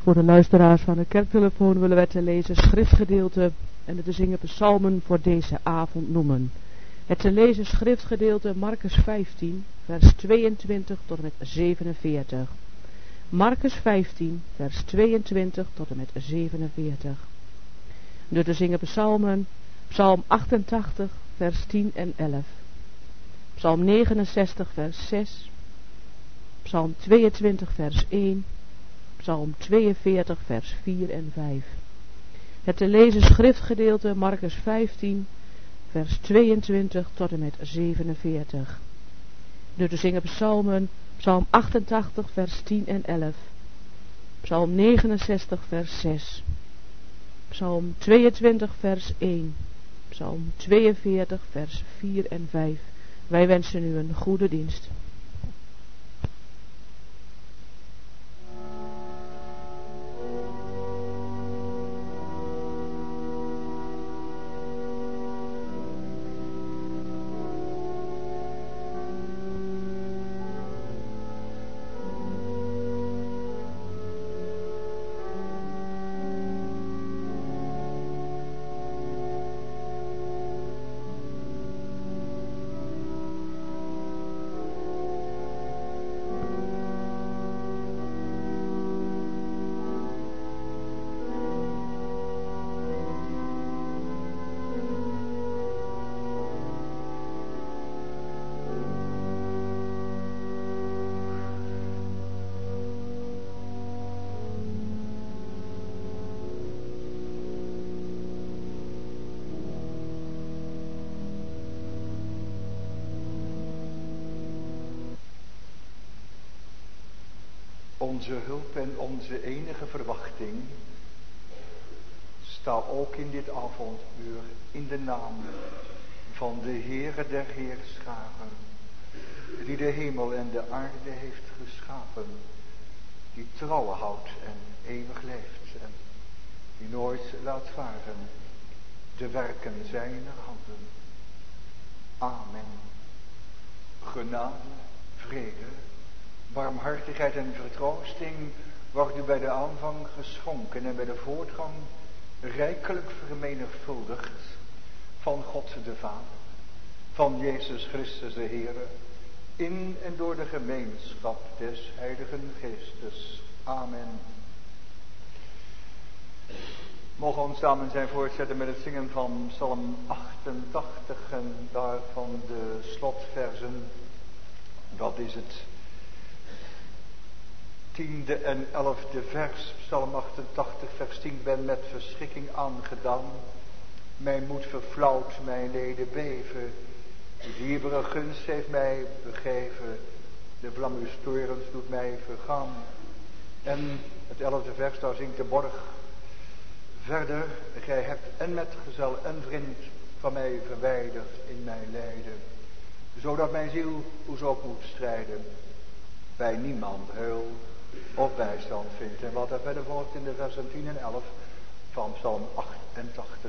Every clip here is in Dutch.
Voor de luisteraars van de kerktelefoon willen wij te lezen schriftgedeelte en de te zingen psalmen voor deze avond noemen. Het te lezen schriftgedeelte Marcus 15, vers 22 tot en met 47. Marcus 15, vers 22 tot en met 47. De te zingen psalmen, psalm 88, vers 10 en 11. Psalm 69, vers 6. Psalm 22, vers 1. Psalm 42, vers 4 en 5. Het te lezen schriftgedeelte Marcus 15, vers 22 tot en met 47. De te zingen psalmen, psalm 88, vers 10 en 11. Psalm 69, vers 6. Psalm 22, vers 1. Psalm 42, vers 4 en 5. Wij wensen u een goede dienst. Onze hulp en onze enige verwachting staat ook in dit avonduur in de naam van de Heere der Heerscharen, die de hemel en de aarde heeft geschapen, die trouw houdt en eeuwig leeft en die nooit laat varen de werken zijner handen. Amen. Genade, vrede, barmhartigheid en vertroosting wordt u bij de aanvang geschonken en bij de voortgang rijkelijk vermenigvuldigd van God de Vader, van Jezus Christus de Heere, in en door de gemeenschap des Heiligen Geestes. Amen. Mogen we ons samen zijn voortzetten met het zingen van Psalm 88 en daarvan de slotversen. Dat is het 10e en 11e vers, Psalm 88, vers 10. Ben met verschrikking aangedaan, mijn moed verflauwt, mijn leden beven. De dierbare gunst heeft mij begeven, de vlam uw toorns doet mij vergaan. En het 11e vers, daar zingt de borg verder. Gij hebt en metgezel en vriend van mij verwijderd in mijn lijden, zodat mijn ziel hoezo moet strijden, bij niemand heul of bijstand vindt. En wat er verder volgt in de versen 10 en 11 van Psalm 88.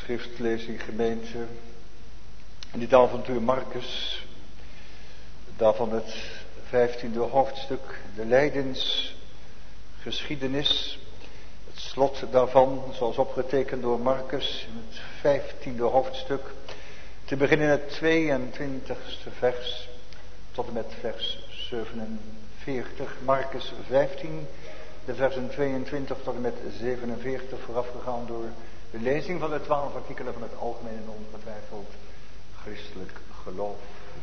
schriftlezing gemeente. In dit avontuur Marcus, daarvan het 15e hoofdstuk, de lijdensgeschiedenis. Het slot daarvan, zoals opgetekend door Marcus, in het 15e hoofdstuk. Te beginnen in het 22e vers tot en met vers 47. Marcus 15, de versen 22 tot en met 47, voorafgegaan door de lezing van de 12 artikelen van het algemeen en ongetwijfeld christelijk geloof.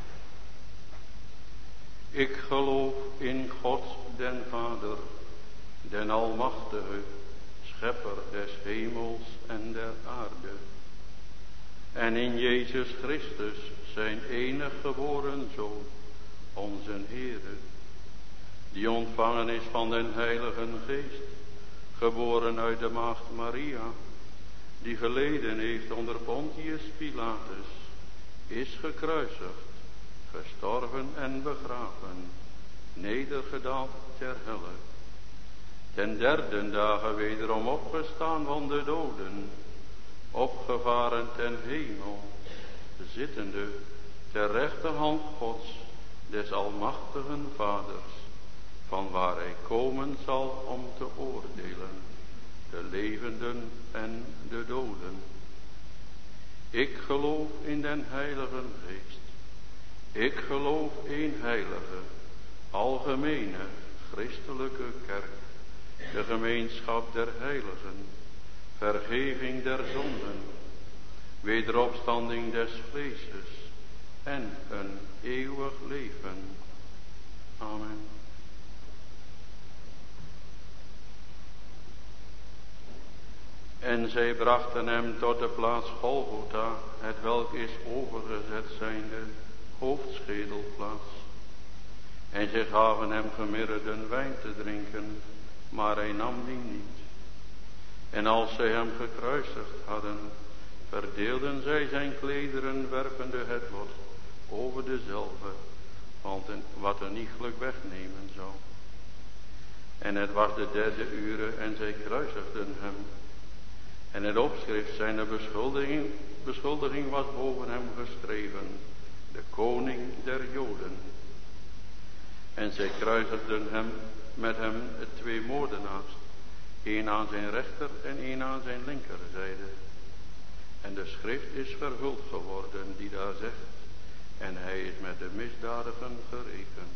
Ik geloof in God den Vader, den Almachtige, Schepper des hemels en der aarde. En in Jezus Christus, zijn enig geboren Zoon, onze Heere, die ontvangen is van den Heiligen Geest, geboren uit de maagd Maria, die geleden heeft onder Pontius Pilatus, is gekruisigd, gestorven en begraven, nedergedaald ter helle, ten derde dagen wederom opgestaan van de doden, opgevaren ten hemel, zittende ter rechterhand Gods, des almachtigen Vaders, van waar hij komen zal om te oordelen, de levenden en de doden. Ik geloof in den Heiligen Geest. Ik geloof in heilige, algemene, christelijke kerk, de gemeenschap der heiligen, vergeving der zonden, wederopstanding des vleeses en een eeuwig leven. Amen. En zij brachten hem tot de plaats Golgotha, hetwelk is overgezet zijnde hoofdschedelplaats. En zij gaven hem gemyrrheden wijn te drinken, maar hij nam die niet. En als zij hem gekruisigd hadden, verdeelden zij zijn klederen, werpende het lot over dezelve, want wat een iegelijk wegnemen zou. En het was de 3e ure en zij kruisigden hem. En het opschrift zijner beschuldiging was boven hem geschreven, de koning der Joden. En zij kruisigden hem met hem 2 moordenaars, één aan zijn rechter en één aan zijn linkerzijde. En de schrift is vervuld geworden die daar zegt, en hij is met de misdadigen gerekend.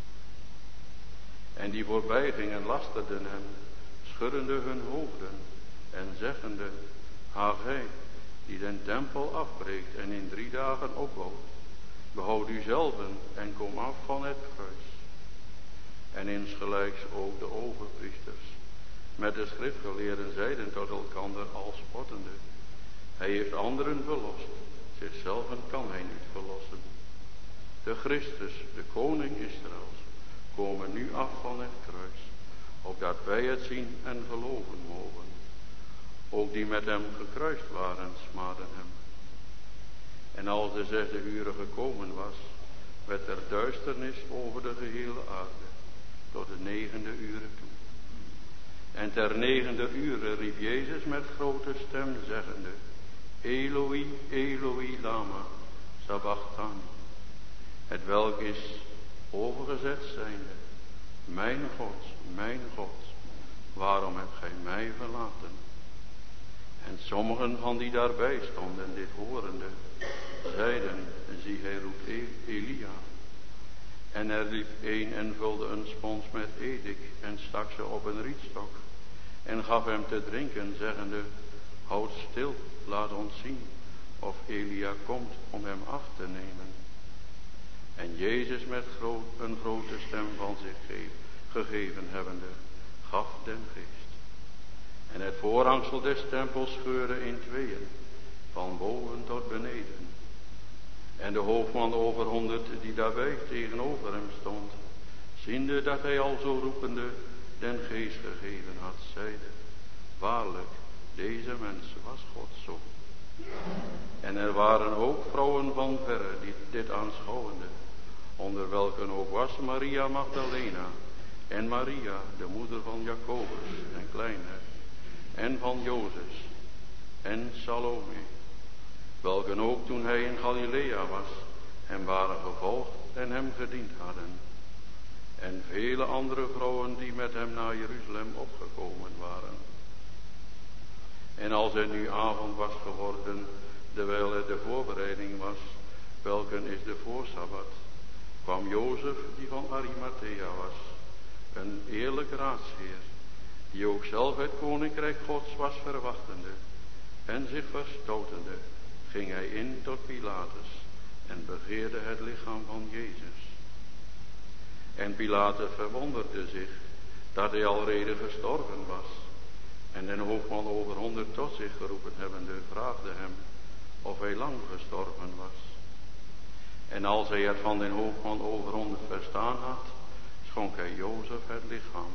En die voorbij gingen lasterden hem, schuddende hun hoofden en zeggende, ha gij, die den tempel afbreekt en in 3 dagen opbouwt, behoud u zelven en kom af van het kruis. En insgelijks ook de overpriesters, met de schriftgeleerden zeiden tot elkander al spottende, hij heeft anderen verlost, zichzelven kan hij niet verlossen. De Christus, de koning Israëls, komen nu af van het kruis, opdat wij het zien en geloven mogen. Ook die met hem gekruist waren, smaadden hem. En als de 6e ure gekomen was, werd er duisternis over de gehele aarde, tot de 9e ure toe. En ter 9e ure riep Jezus met grote stem, zeggende, Eloi, Eloi, lama sabachthani. Hetwelk is overgezet zijnde, mijn God, waarom hebt gij mij verlaten? En sommigen van die daarbij stonden, dit horende, zeiden, zie hij roept Elia. En er liep een en vulde een spons met edik en stak ze op een rietstok en gaf hem te drinken, zeggende, houd stil, laat ons zien of Elia komt om hem af te nemen. En Jezus met een grote stem van zich gegeven hebbende, gaf den geest. En het voorhangsel des tempels scheurde in 2, van boven tot beneden. En de hoofdman over 100 die daarbij tegenover hem stond, ziende dat hij al zo roepende den geest gegeven had, zeide, waarlijk, deze mens was Gods zoon. En er waren ook vrouwen van verre die dit aanschouwende, onder welken ook was Maria Magdalena en Maria, de moeder van Jacobus en Kleine, en van Jozef, en Salome, welke ook toen hij in Galilea was, hem waren gevolgd en hem gediend hadden. En vele andere vrouwen die met hem naar Jeruzalem opgekomen waren. En als het nu avond was geworden, terwijl het de voorbereiding was, welke is de voorsabbat, kwam Jozef, die van Arimathea was, een eerlijk raadsheer, die ook zelf het koninkrijk Gods was verwachtende, en zich verstotende, ging hij in tot Pilatus en begeerde het lichaam van Jezus. En Pilatus verwonderde zich dat hij alrede gestorven was, en den hoofdman over 100 tot zich geroepen hebbende, vraagde hem of hij lang gestorven was. En als hij het van den hoofdman over 100 verstaan had, schonk hij Jozef het lichaam.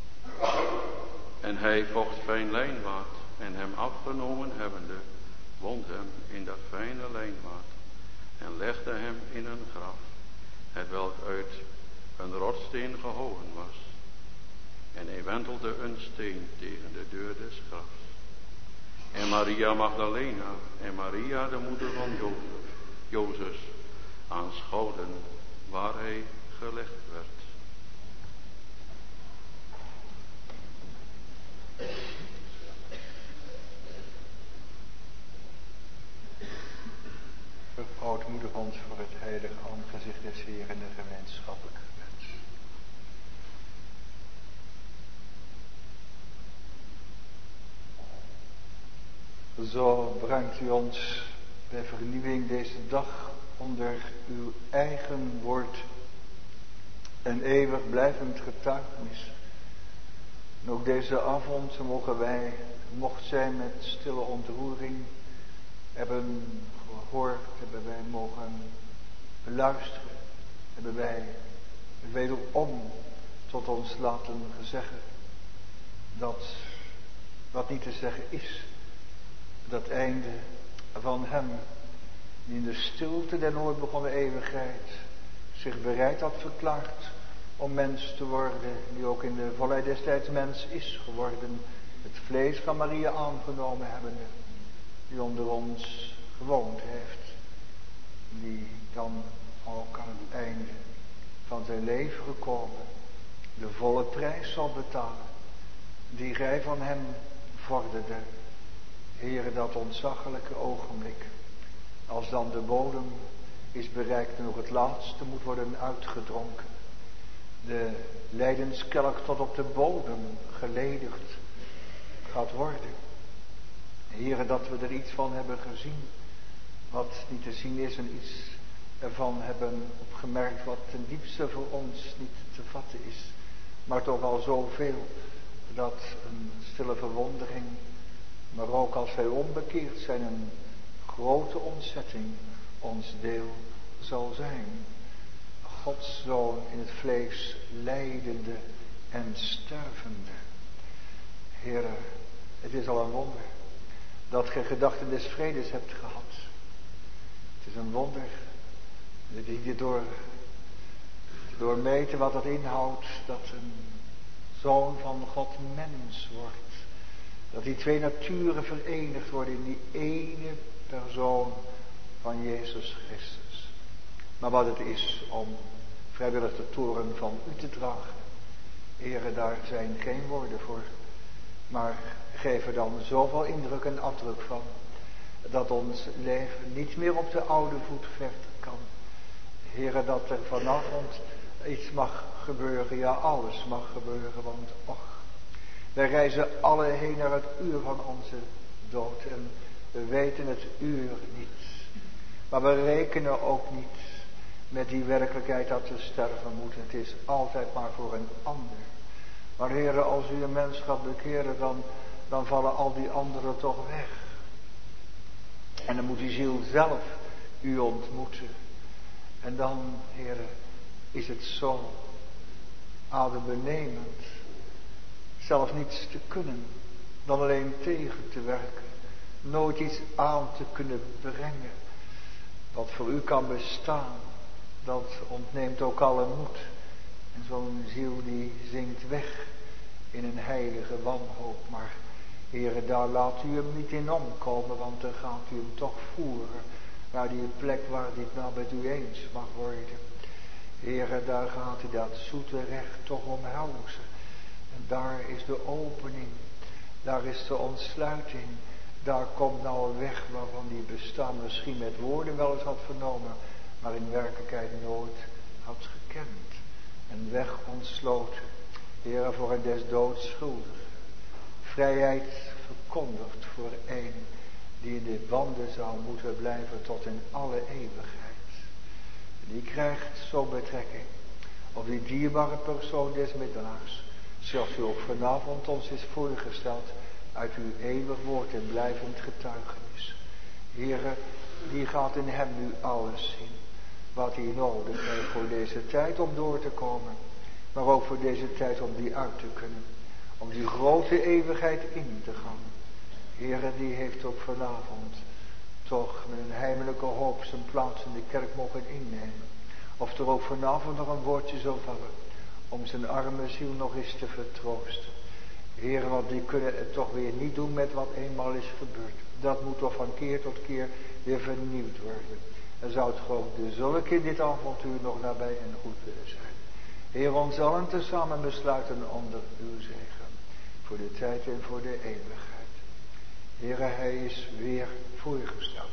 En hij vocht fijn lijnwaad, en hem afgenomen hebbende, wond hem in dat fijne lijnwaad, en legde hem in een graf, hetwelk uit een rotssteen gehouden was. En hij wentelde een steen tegen de deur des grafs. En Maria Magdalena en Maria, de moeder van Jozef, aanschouwden waar hij gelegd werd. Oudmoedig ons voor het heilige aangezicht des Heeren en de gemeenschappelijke wens. Zo brengt u ons bij vernieuwing deze dag onder uw eigen woord en eeuwig blijvend getuigenis. En ook deze avond mogen wij, mocht zijn met stille ontroering, hebben gehoord, hebben wij mogen beluisteren, hebben wij wederom tot ons laten zeggen dat wat niet te zeggen is, dat einde van hem die in de stilte der nooit begonnen eeuwigheid zich bereid had verklaard om mens te worden, die ook in de volheid des tijds mens is geworden, het vlees van Maria aangenomen hebbende, die onder ons gewoond heeft, die dan ook aan het einde van zijn leven gekomen de volle prijs zal betalen, die gij van hem vorderde. Heere, dat ontzaglijke ogenblik, als dan de bodem is bereikt en nog het laatste moet worden uitgedronken, de lijdenskelk tot op de bodem geledigd gaat worden. Heere, dat we er iets van hebben gezien wat niet te zien is en iets ervan hebben opgemerkt wat ten diepste voor ons niet te vatten is, maar toch al zoveel dat een stille verwondering, maar ook als wij onbekeerd zijn, een grote ontzetting ons deel zal zijn. Gods Zoon in het vlees, lijdende en stervende. Heere, het is al een wonder dat gij gedachten des vredes hebt gehad. Het is een wonder die je door meten wat het inhoudt, dat een Zoon van God mens wordt. Dat die twee naturen verenigd worden in die ene persoon van Jezus Christus. Maar wat het is om vrijwillig de toren van u te dragen, Heere, daar zijn geen woorden voor. Maar geef er dan zoveel indruk en afdruk van, dat ons leven niet meer op de oude voet verder kan. Heere, dat er vanavond iets mag gebeuren, ja alles mag gebeuren, want och, wij reizen alle heen naar het uur van onze dood en we weten het uur niet. Maar we rekenen ook niet met die werkelijkheid dat we sterven moeten. Het is altijd maar voor een ander. Maar Heere, als u een mens gaat bekeren, dan vallen al die anderen toch weg. En dan moet die ziel zelf u ontmoeten. En dan, Heere, is het zo adembenemend. Zelfs niets te kunnen, dan alleen tegen te werken. Nooit iets aan te kunnen brengen. Wat voor u kan bestaan, dat ontneemt ook alle moed. En zo'n ziel die zinkt weg in een heilige wanhoop. Maar Heere, daar laat u hem niet in omkomen, want dan gaat u hem toch voeren naar die plek waar dit nou met u eens mag worden. Heere, daar gaat u dat zoete recht toch omhelzen. En daar is de opening, daar is de ontsluiting. Daar komt nou een weg waarvan die bestaan misschien met woorden wel eens had vernomen, maar in werkelijkheid nooit had gekend. Een weg ontsloten, Heere, voor een des doods schuldig. Vrijheid verkondigd voor een die in de banden zou moeten blijven tot in alle eeuwigheid. Die krijgt zo betrekking op die dierbare persoon des middelaars, zoals u ook vanavond ons is voorgesteld uit uw eeuwig woord en blijvend getuigenis. Heere, die gaat in hem nu alles zien wat hij nodig heeft voor deze tijd om door te komen, maar ook voor deze tijd om die uit te kunnen, om die grote eeuwigheid in te gaan. Heere, die heeft ook vanavond toch met een heimelijke hoop zijn plaats in de kerk mogen innemen. Of er ook vanavond nog een woordje zou vallen om zijn arme ziel nog eens te vertroosten. Heere, want die kunnen het toch weer niet doen met wat eenmaal is gebeurd. Dat moet toch van keer tot keer weer vernieuwd worden. En zou het gewoon de zulke in dit avontuur nog nabij en goed willen zijn. Heer, ons allen tezamen besluiten onder uw zegen. Voor de tijd en voor de eeuwigheid. Heere, hij is weer voorgesteld.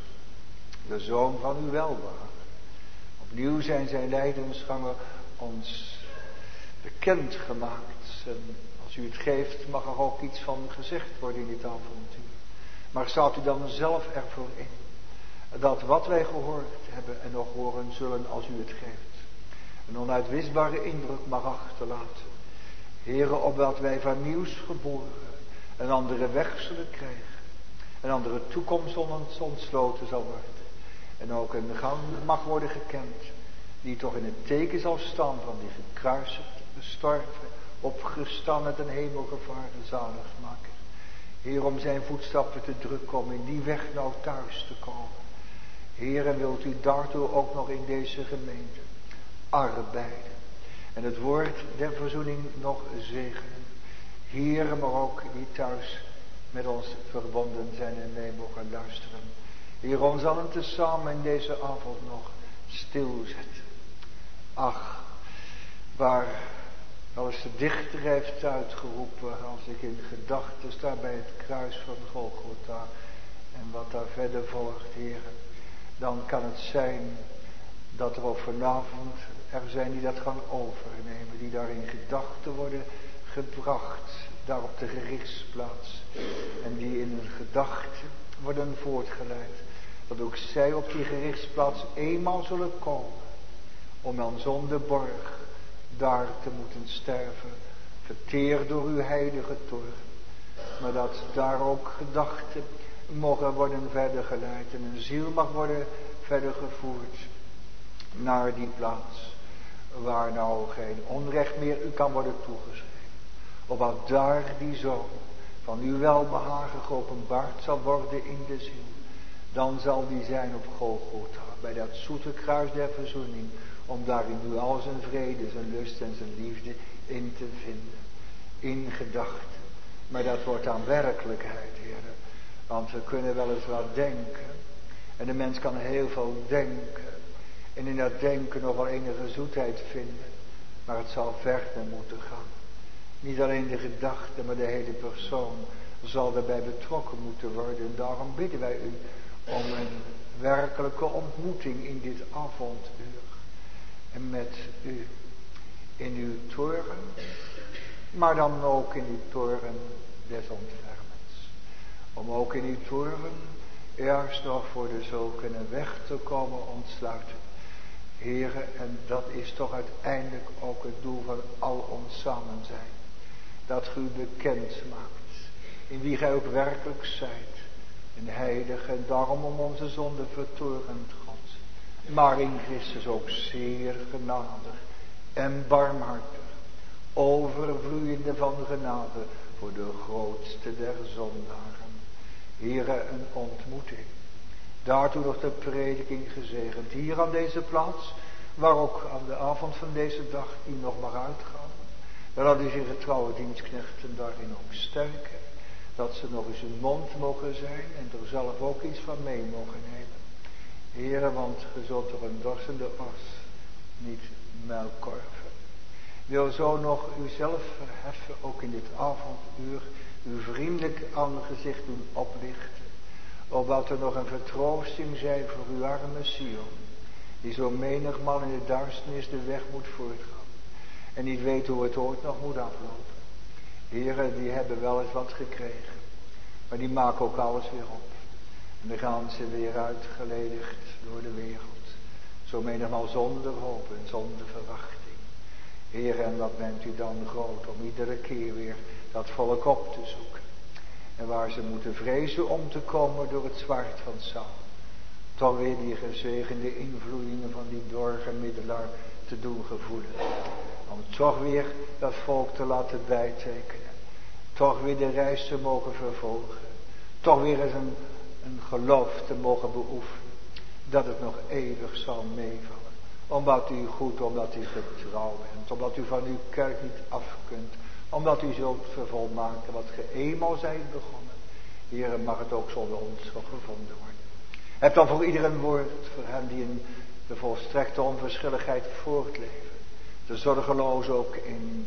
De Zoon van uw welbehagen. Opnieuw zijn zijn lijdensgangen ons bekend gemaakt. En als u het geeft, mag er ook iets van gezegd worden in dit avontuur. Maar staat u dan zelf ervoor in dat wat wij gehoord hebben en nog horen zullen als u het geeft, een onuitwisbare indruk mag achterlaten. Heere, opdat wij van nieuws geboren een andere weg zullen krijgen. Een andere toekomst ons ontsloten zal worden. En ook een gang mag worden gekend, die toch in het teken zal staan van die gekruisigd, gestorven, opgestaan met een hemelgevaren zaligmaker. Heer, om zijn voetstappen te drukken, om in die weg nou thuis te komen. Heer, en wilt u daartoe ook nog in deze gemeente arbeiden. En het woord der verzoening nog zegenen. Heer, maar ook die thuis met ons verbonden zijn en mee mogen luisteren. Heer, ons allen tezamen in deze avond nog stilzetten. Ach, waar wel eens de dichter heeft uitgeroepen, als ik in gedachten sta bij het kruis van Golgotha en wat daar verder volgt, Heer, dan kan het zijn dat er ook vanavond er zijn die dat gaan overnemen, die daar in gedachten worden gebracht, daar op de gerichtsplaats, en die in hun gedachten worden voortgeleid, dat ook zij op die gerichtsplaats eenmaal zullen komen, om dan zonder borg daar te moeten sterven, verteerd door uw heilige toorn, maar dat daar ook gedachten mogen worden verder geleid en een ziel mag worden verder gevoerd naar die plaats waar nou geen onrecht meer u kan worden toegeschreven. Opdat daar die Zoon van uw welbehagen geopenbaard zal worden in de ziel. Dan zal die zijn op Golgotha, bij dat zoete kruis der verzoening, om daarin nu al zijn vrede, zijn lust en zijn liefde in te vinden. In gedachten. Maar dat wordt aan werkelijkheid, heren. Want we kunnen wel eens wat denken. En de mens kan heel veel denken. En in dat denken nog wel enige zoetheid vinden. Maar het zal verder moeten gaan. Niet alleen de gedachte, maar de hele persoon zal daarbij betrokken moeten worden. En daarom bidden wij u om een werkelijke ontmoeting in dit avonduur. En met u in uw toren, maar dan ook in uw toren des ontfermens. Om ook in uw toren eerst nog voor de zulken een weg te komen ontsluiten. Here, en dat is toch uiteindelijk ook het doel van al ons samen zijn. Dat u bekend maakt, in wie gij ook werkelijk zijt. Een heilige en daarom om onze zonde vertorend God. Maar in Christus ook zeer genadig en barmhartig. Overvloeiende van genade voor de grootste der zondaren. Here, een ontmoeting. Daartoe nog de prediking gezegend. Hier aan deze plaats, waar ook aan de avond van deze dag die nog mag uitgaan. Daar hadden zich trouwe dienstknechten daarin ook sterken. Dat ze nog eens hun mond mogen zijn en er zelf ook iets van mee mogen nemen. Heere, want ge zult door een dorstende ors niet muilkorven. Wil zo nog uzelf verheffen, ook in dit avonduur, uw vriendelijk aangezicht doen oplichten. Opdat er nog een vertroosting zij voor uw arme Sion, die zo menigmaal in de duisternis de weg moet voortgaan. En niet weet hoe het ooit nog moet aflopen. Heren, die hebben wel eens wat gekregen. Maar die maken ook alles weer op. En dan gaan ze weer uitgeledigd door de wereld. Zo menigmaal zonder hoop en zonder verwachting. Heren, en wat bent u dan groot om iedere keer weer dat volk op te zoeken. En waar ze moeten vrezen om te komen door het zwaard van Saul. Toch weer die gezegende invloedingen van die dorgemiddelaar te doen gevoelen. Om toch weer dat volk te laten bijtekenen. Toch weer de reis te mogen vervolgen. Toch weer eens een geloof te mogen beoefenen. Dat het nog eeuwig zal meevallen. Omdat u goed, omdat u getrouw bent. Omdat u van uw kerk niet af kunt. Omdat u zult vervolmaken wat ge eenmaal zijt begonnen. Heere, mag het ook zonder ons nog gevonden worden. Heb dan voor ieder een woord voor hen die in de volstrekte onverschilligheid voortleven. De zorgelozen ook in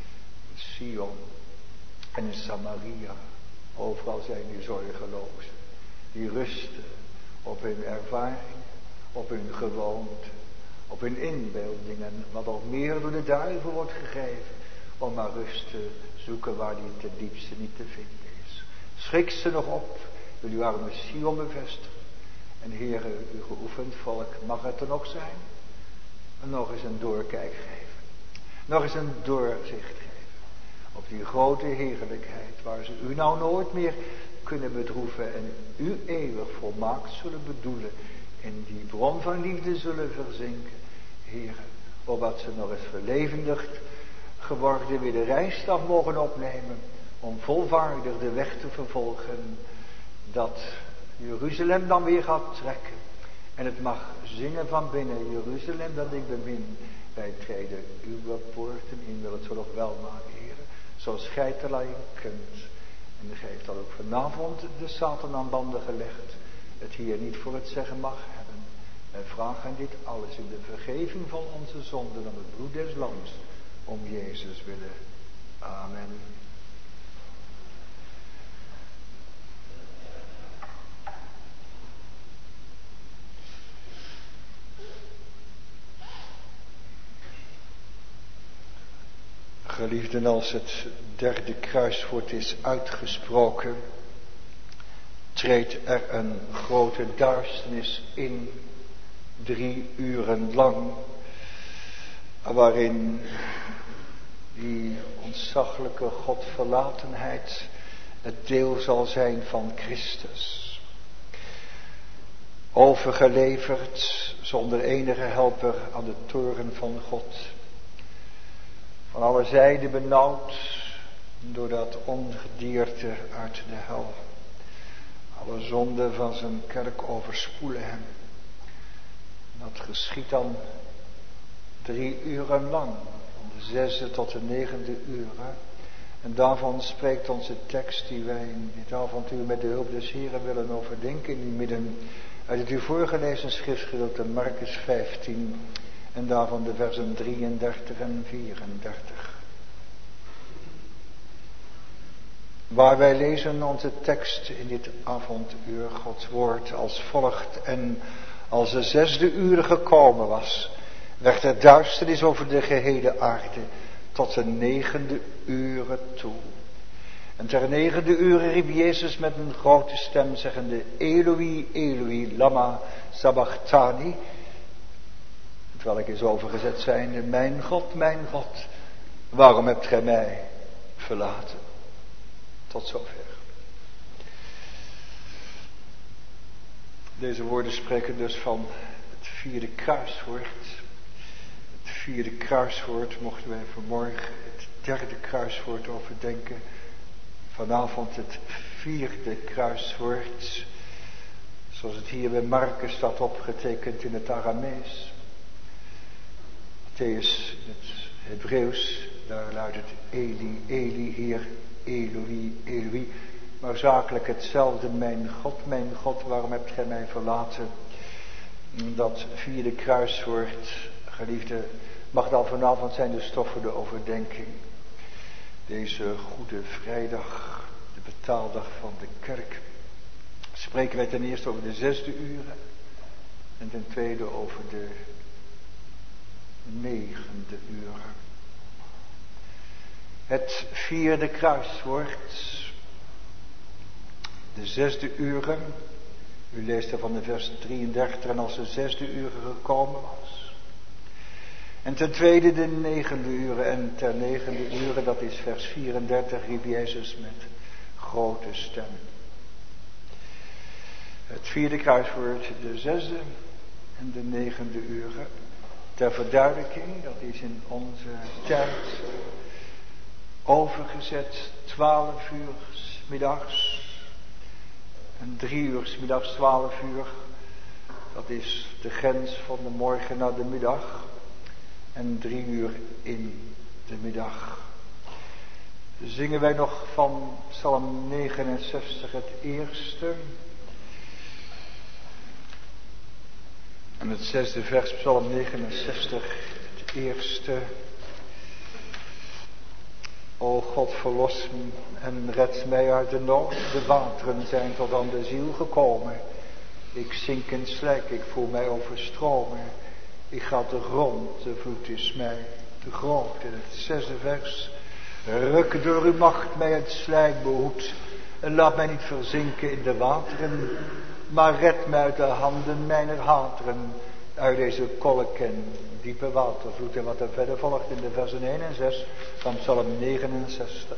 Sion en in Samaria. Overal zijn die zorgelozen. Die rusten op hun ervaringen, op hun gewoonte, op hun inbeeldingen. Wat ook meer door de duivel wordt gegeven. Om maar rust te zoeken waar die ten diepste niet te vinden is. Schrik ze nog op. Wil uw arme Sion bevestigen. En Heere, uw geoefend volk, mag het er nog zijn? En nog eens een doorkijk geven. Nog eens een doorzicht geven. Op die grote heerlijkheid. Waar ze u nou nooit meer kunnen bedroeven. En u eeuwig volmaakt zullen bedoelen. In die bron van liefde zullen verzinken. Heere, opdat ze nog eens verlevendigd geworden weer de reisstaf mogen opnemen. Om volvaardig de weg te vervolgen. Dat Jeruzalem dan weer gaat trekken. En het mag zingen van binnen. Jeruzalem dat ik bemin. Wij treden uw poorten in. Wil het zo nog wel maken, heren. Zoals gij te leiden kunt. En gij heeft dan ook vanavond de Satan aan banden gelegd. Het hier niet voor het zeggen mag hebben. Wij vragen dit alles in de vergeving van onze zonden. Om het bloed des lams. Om Jezus willen. Amen. Geliefden, als het derde kruiswoord is uitgesproken, treedt er een grote duisternis in, 3 uren lang, waarin die ontzaglijke godverlatenheid het deel zal zijn van Christus. Overgeleverd, zonder enige helper aan de toorn van God. Van alle zijden benauwd door dat ongedierte uit de hel. Alle zonden van zijn kerk overspoelen hem. Dat geschiet dan 3 uren lang. Van de 6e tot de 9e uren. En daarvan spreekt onze tekst die wij in dit avontuur met de hulp des Heren willen overdenken. In die midden uit het u voorgelezen schriftgedeelte Markus 15. En daarvan de versen 33 en 34. Waar wij lezen onze tekst in dit avonduur Gods woord als volgt. En als de 6e uur gekomen was, werd er duisternis over de gehele aarde tot de 9e uur toe. En ter 9e uur riep Jezus met een grote stem zeggende: Eloi, Eloi, lama sabachthani. Terwijl ik is overgezet zijnde: mijn God, waarom hebt gij mij verlaten? Tot zover. Deze woorden spreken dus van het 4e kruiswoord. Het 4e kruiswoord mochten wij vanmorgen het 3e kruiswoord overdenken. Vanavond het 4e kruiswoord. Zoals het hier bij Markus staat opgetekend in het Aramees. Matthäus, het Hebreeuws, daar luidt het Eli, Eli, Heer, Eloi, Eloi. maar zakelijk hetzelfde. Mijn God, waarom hebt gij mij verlaten? Dat vierde kruiswoord, geliefde, mag dan vanavond zijn de stof voor de overdenking. Deze Goede Vrijdag, de betaaldag van de kerk, spreken wij ten eerste over de 6e uren en ten tweede over de 9e uren. Het vierde kruiswoord, de 6e uren. U leest er van de vers 33, en als de 6e uren gekomen was. En ten tweede de 9e uren, en ter 9e uren, dat is vers 34, riep Jezus met grote stem. Het vierde kruiswoord, de 6e en de 9e uren. Ter verduidelijking, dat is in onze tijd overgezet 12 uur 's middags. En 3 uur 's middags, 12 uur. Dat is de grens van de morgen naar de middag. En 3 uur in de middag. Dus zingen wij nog van Psalm 69 het eerste. En het 6e vers, Psalm 69, het eerste. O God, verlos me en red mij uit de nood. De wateren zijn tot aan de ziel gekomen. Ik zink in slijk, ik voel mij overstromen. Ik ga te grond, de vloed is mij te groot. In het 6e vers. Ruk door uw macht mij het slijk behoed. En laat mij niet verzinken in de wateren. Maar red mij uit de handen mijner hateren. Uit deze kolk en diepe watervloed. En wat er verder volgt in de versen 1 en 6 van Psalm 69.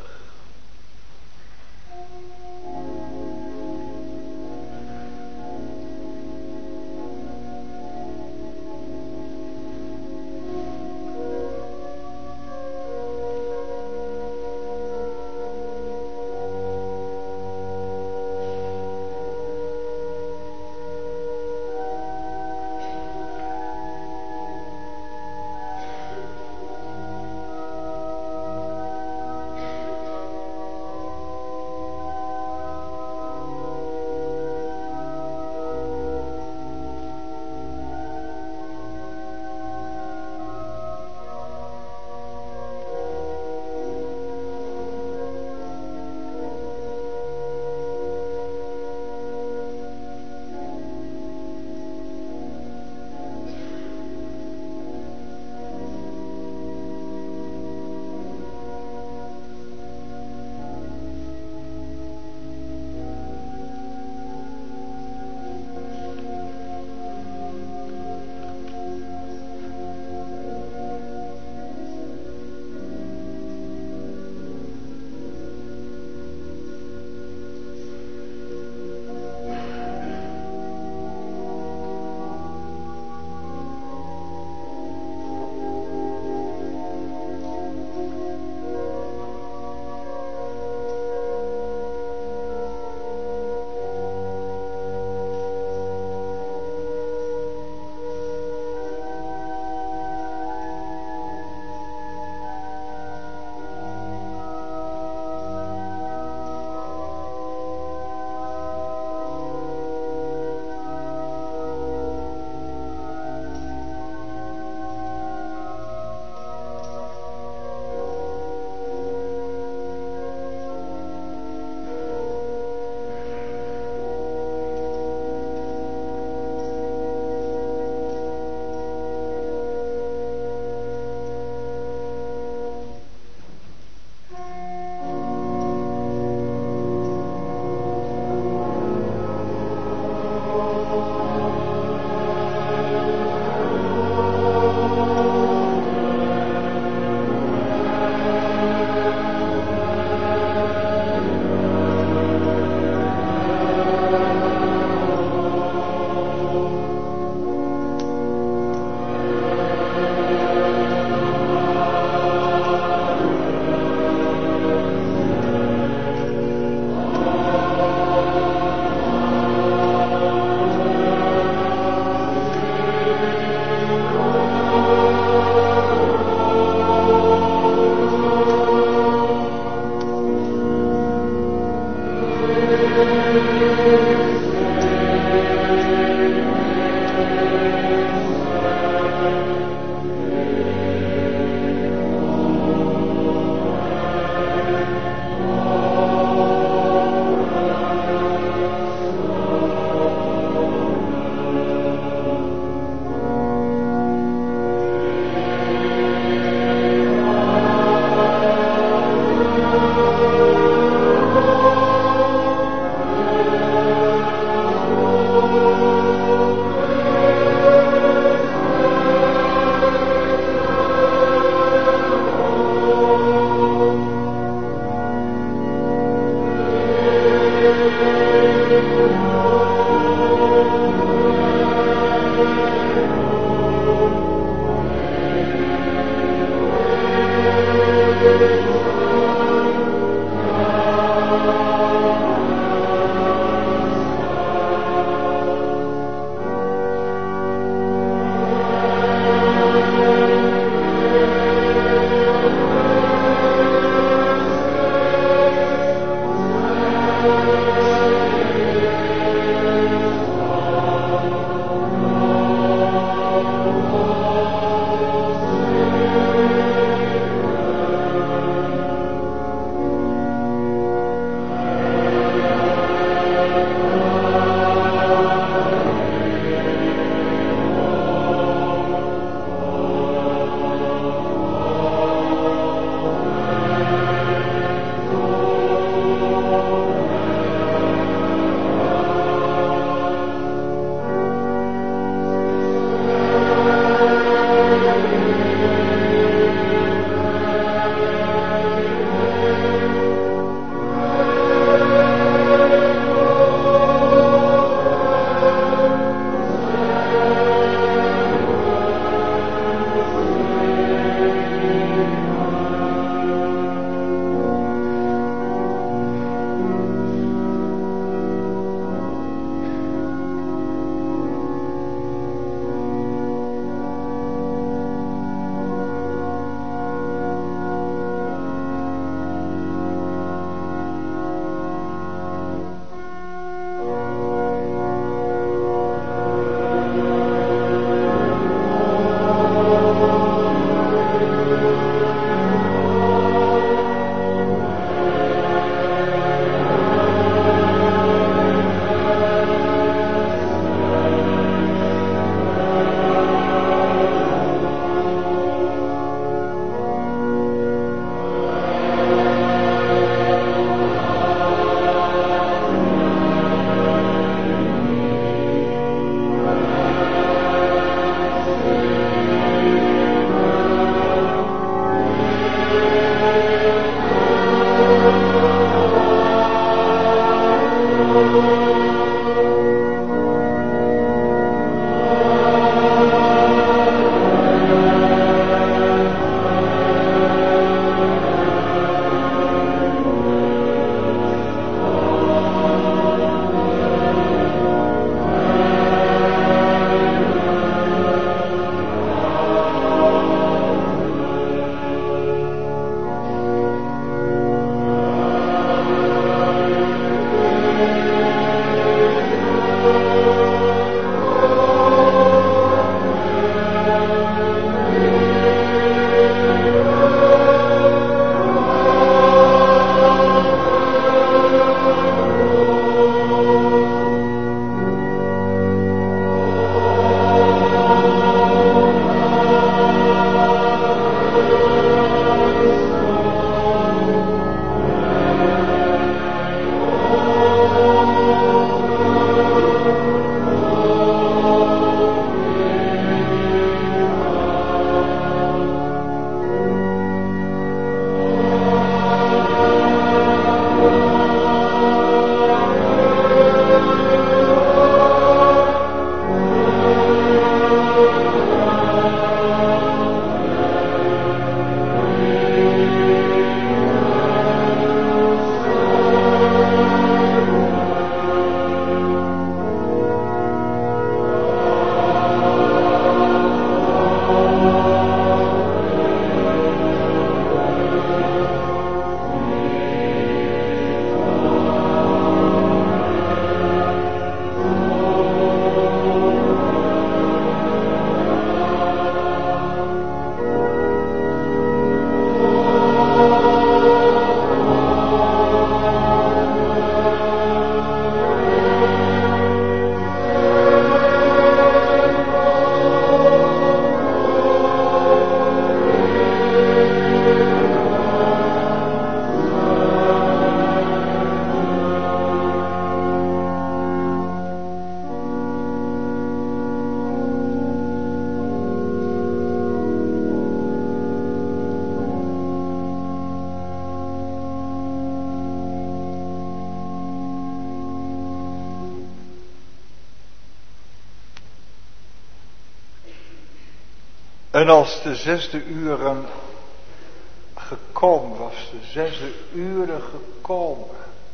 En als de 6e uren gekomen was, de 6e uren gekomen.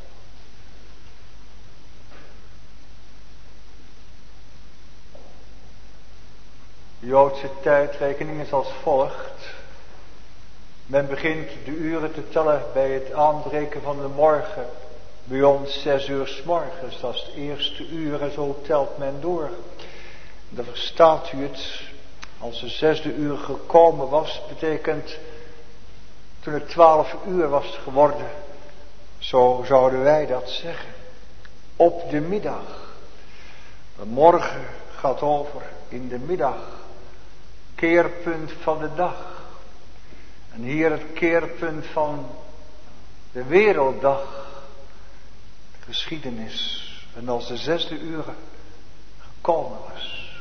De Joodse tijdrekening is als volgt. Men begint de uren te tellen bij het aanbreken van de morgen. Bij ons 6 uur 's morgens, dat is het eerste uur en zo telt men door. Dan verstaat u het, als de 6e uur gekomen was, betekent toen het 12 uur was geworden. Zo zouden wij dat zeggen. Op de middag. De morgen gaat over in de middag. Keerpunt van de dag. En hier het keerpunt van de werelddag. De geschiedenis. En als de 6e uur gekomen was.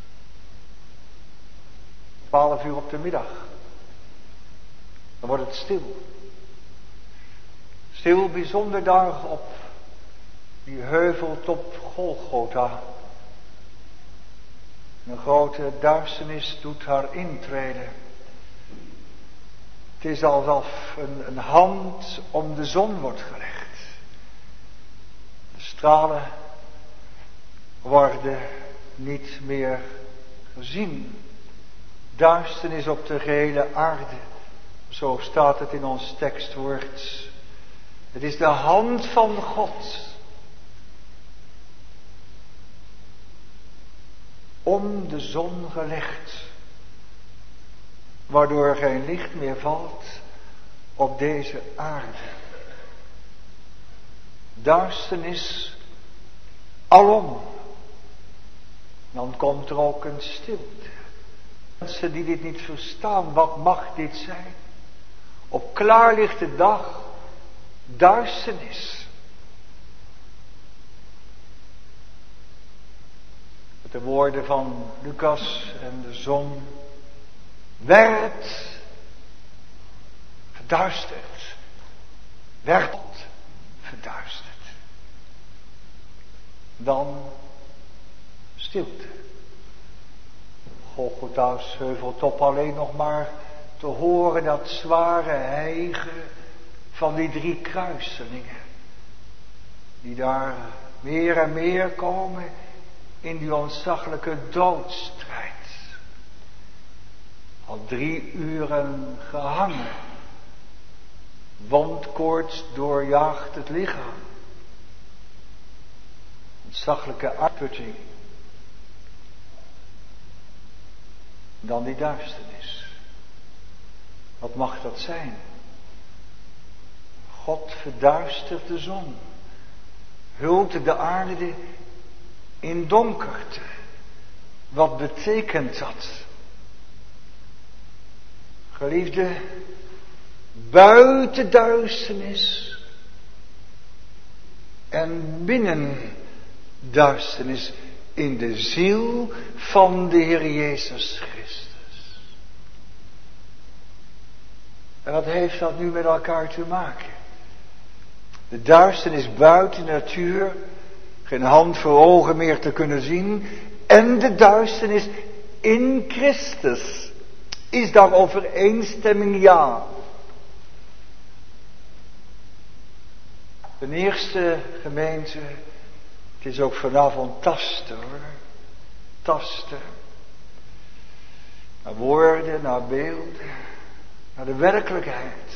12 uur op de middag. Dan wordt het stil. Stil bijzonder daar op die heuveltop Golgotha. Een grote duisternis doet haar intreden. Het is alsof een hand om de zon wordt gelegd. De stralen worden niet meer gezien. Duisternis op de gehele aarde. Zo staat het in ons tekstwoord. Het is de hand van God. Om de zon gelegd. Waardoor geen licht meer valt op deze aarde. Duisternis alom. Dan komt er ook een stilte. Mensen die dit niet verstaan, wat mag dit zijn? Op klaarlichte dag, duisternis. Met de woorden van Lucas en de zon werd verduisterd. Werd verduisterd. Dan stilte. Golgotha's heuveltop alleen nog maar te horen dat zware hijgen van die 3 kruiselingen. Die daar meer en meer komen in die ontzaglijke doodstrijd. Al 3 uren gehangen. Wondkoorts doorjaagt het lichaam. Ontzaglijke uitputting. Dan die duisternis. Wat mag dat zijn? God verduistert de zon. Hult de aarde in donkerte. Wat betekent dat? Geliefde, buiten duisternis en binnen duisternis in de ziel van de Heer Jezus Christus. En wat heeft dat nu met elkaar te maken? De duisternis buiten de natuur, geen hand voor ogen meer te kunnen zien, en de duisternis in Christus. Is daar overeenstemming? Ja. De eerste gemeente, het is ook vanavond tasten hoor. Tasten. Naar woorden, naar beelden, naar de werkelijkheid.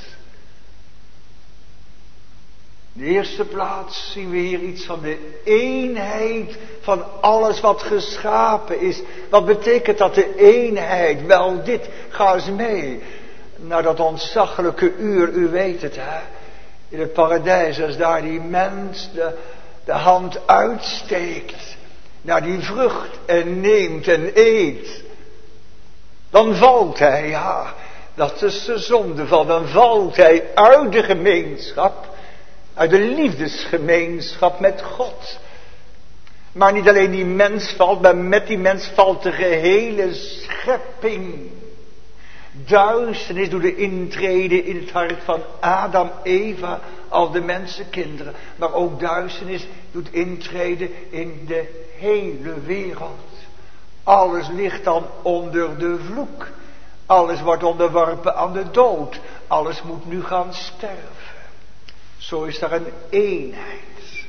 In de eerste plaats zien we hier iets van de eenheid van alles wat geschapen is. Wat betekent dat, de eenheid? Wel dit, ga eens mee naar dat ontzaglijke uur, u weet het hè. In het paradijs, als daar die mens de hand uitsteekt naar die vrucht en neemt en eet. Dan valt hij, ja, dat is de zondeval, dan valt hij uit de gemeenschap. Uit de liefdesgemeenschap met God. Maar niet alleen die mens valt, maar met die mens valt de gehele schepping. Duisternis doet de intrede in het hart van Adam, Eva, al de mensenkinderen. Maar ook duisternis doet intrede in de hele wereld. Alles ligt dan onder de vloek. Alles wordt onderworpen aan de dood. Alles moet nu gaan sterven. Zo is er een eenheid.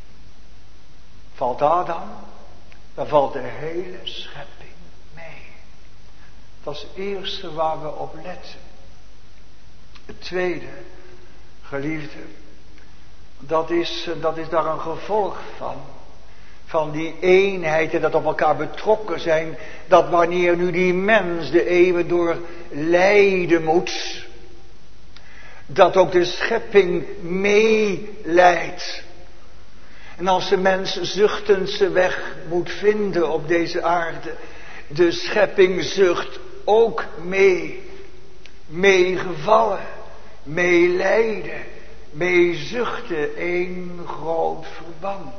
Valt Adam, dan valt de hele schepping mee. Dat is het eerste waar we op letten. Het tweede, geliefde, dat is daar een gevolg van die eenheid en dat op elkaar betrokken zijn, dat wanneer nu die mens de eeuwen door lijden moet, dat ook de schepping meelijdt. En als de mens zuchtend zijn weg moet vinden op deze aarde, de schepping zucht ook mee. Meegevallen, meelijden, meezuchten, één groot verband.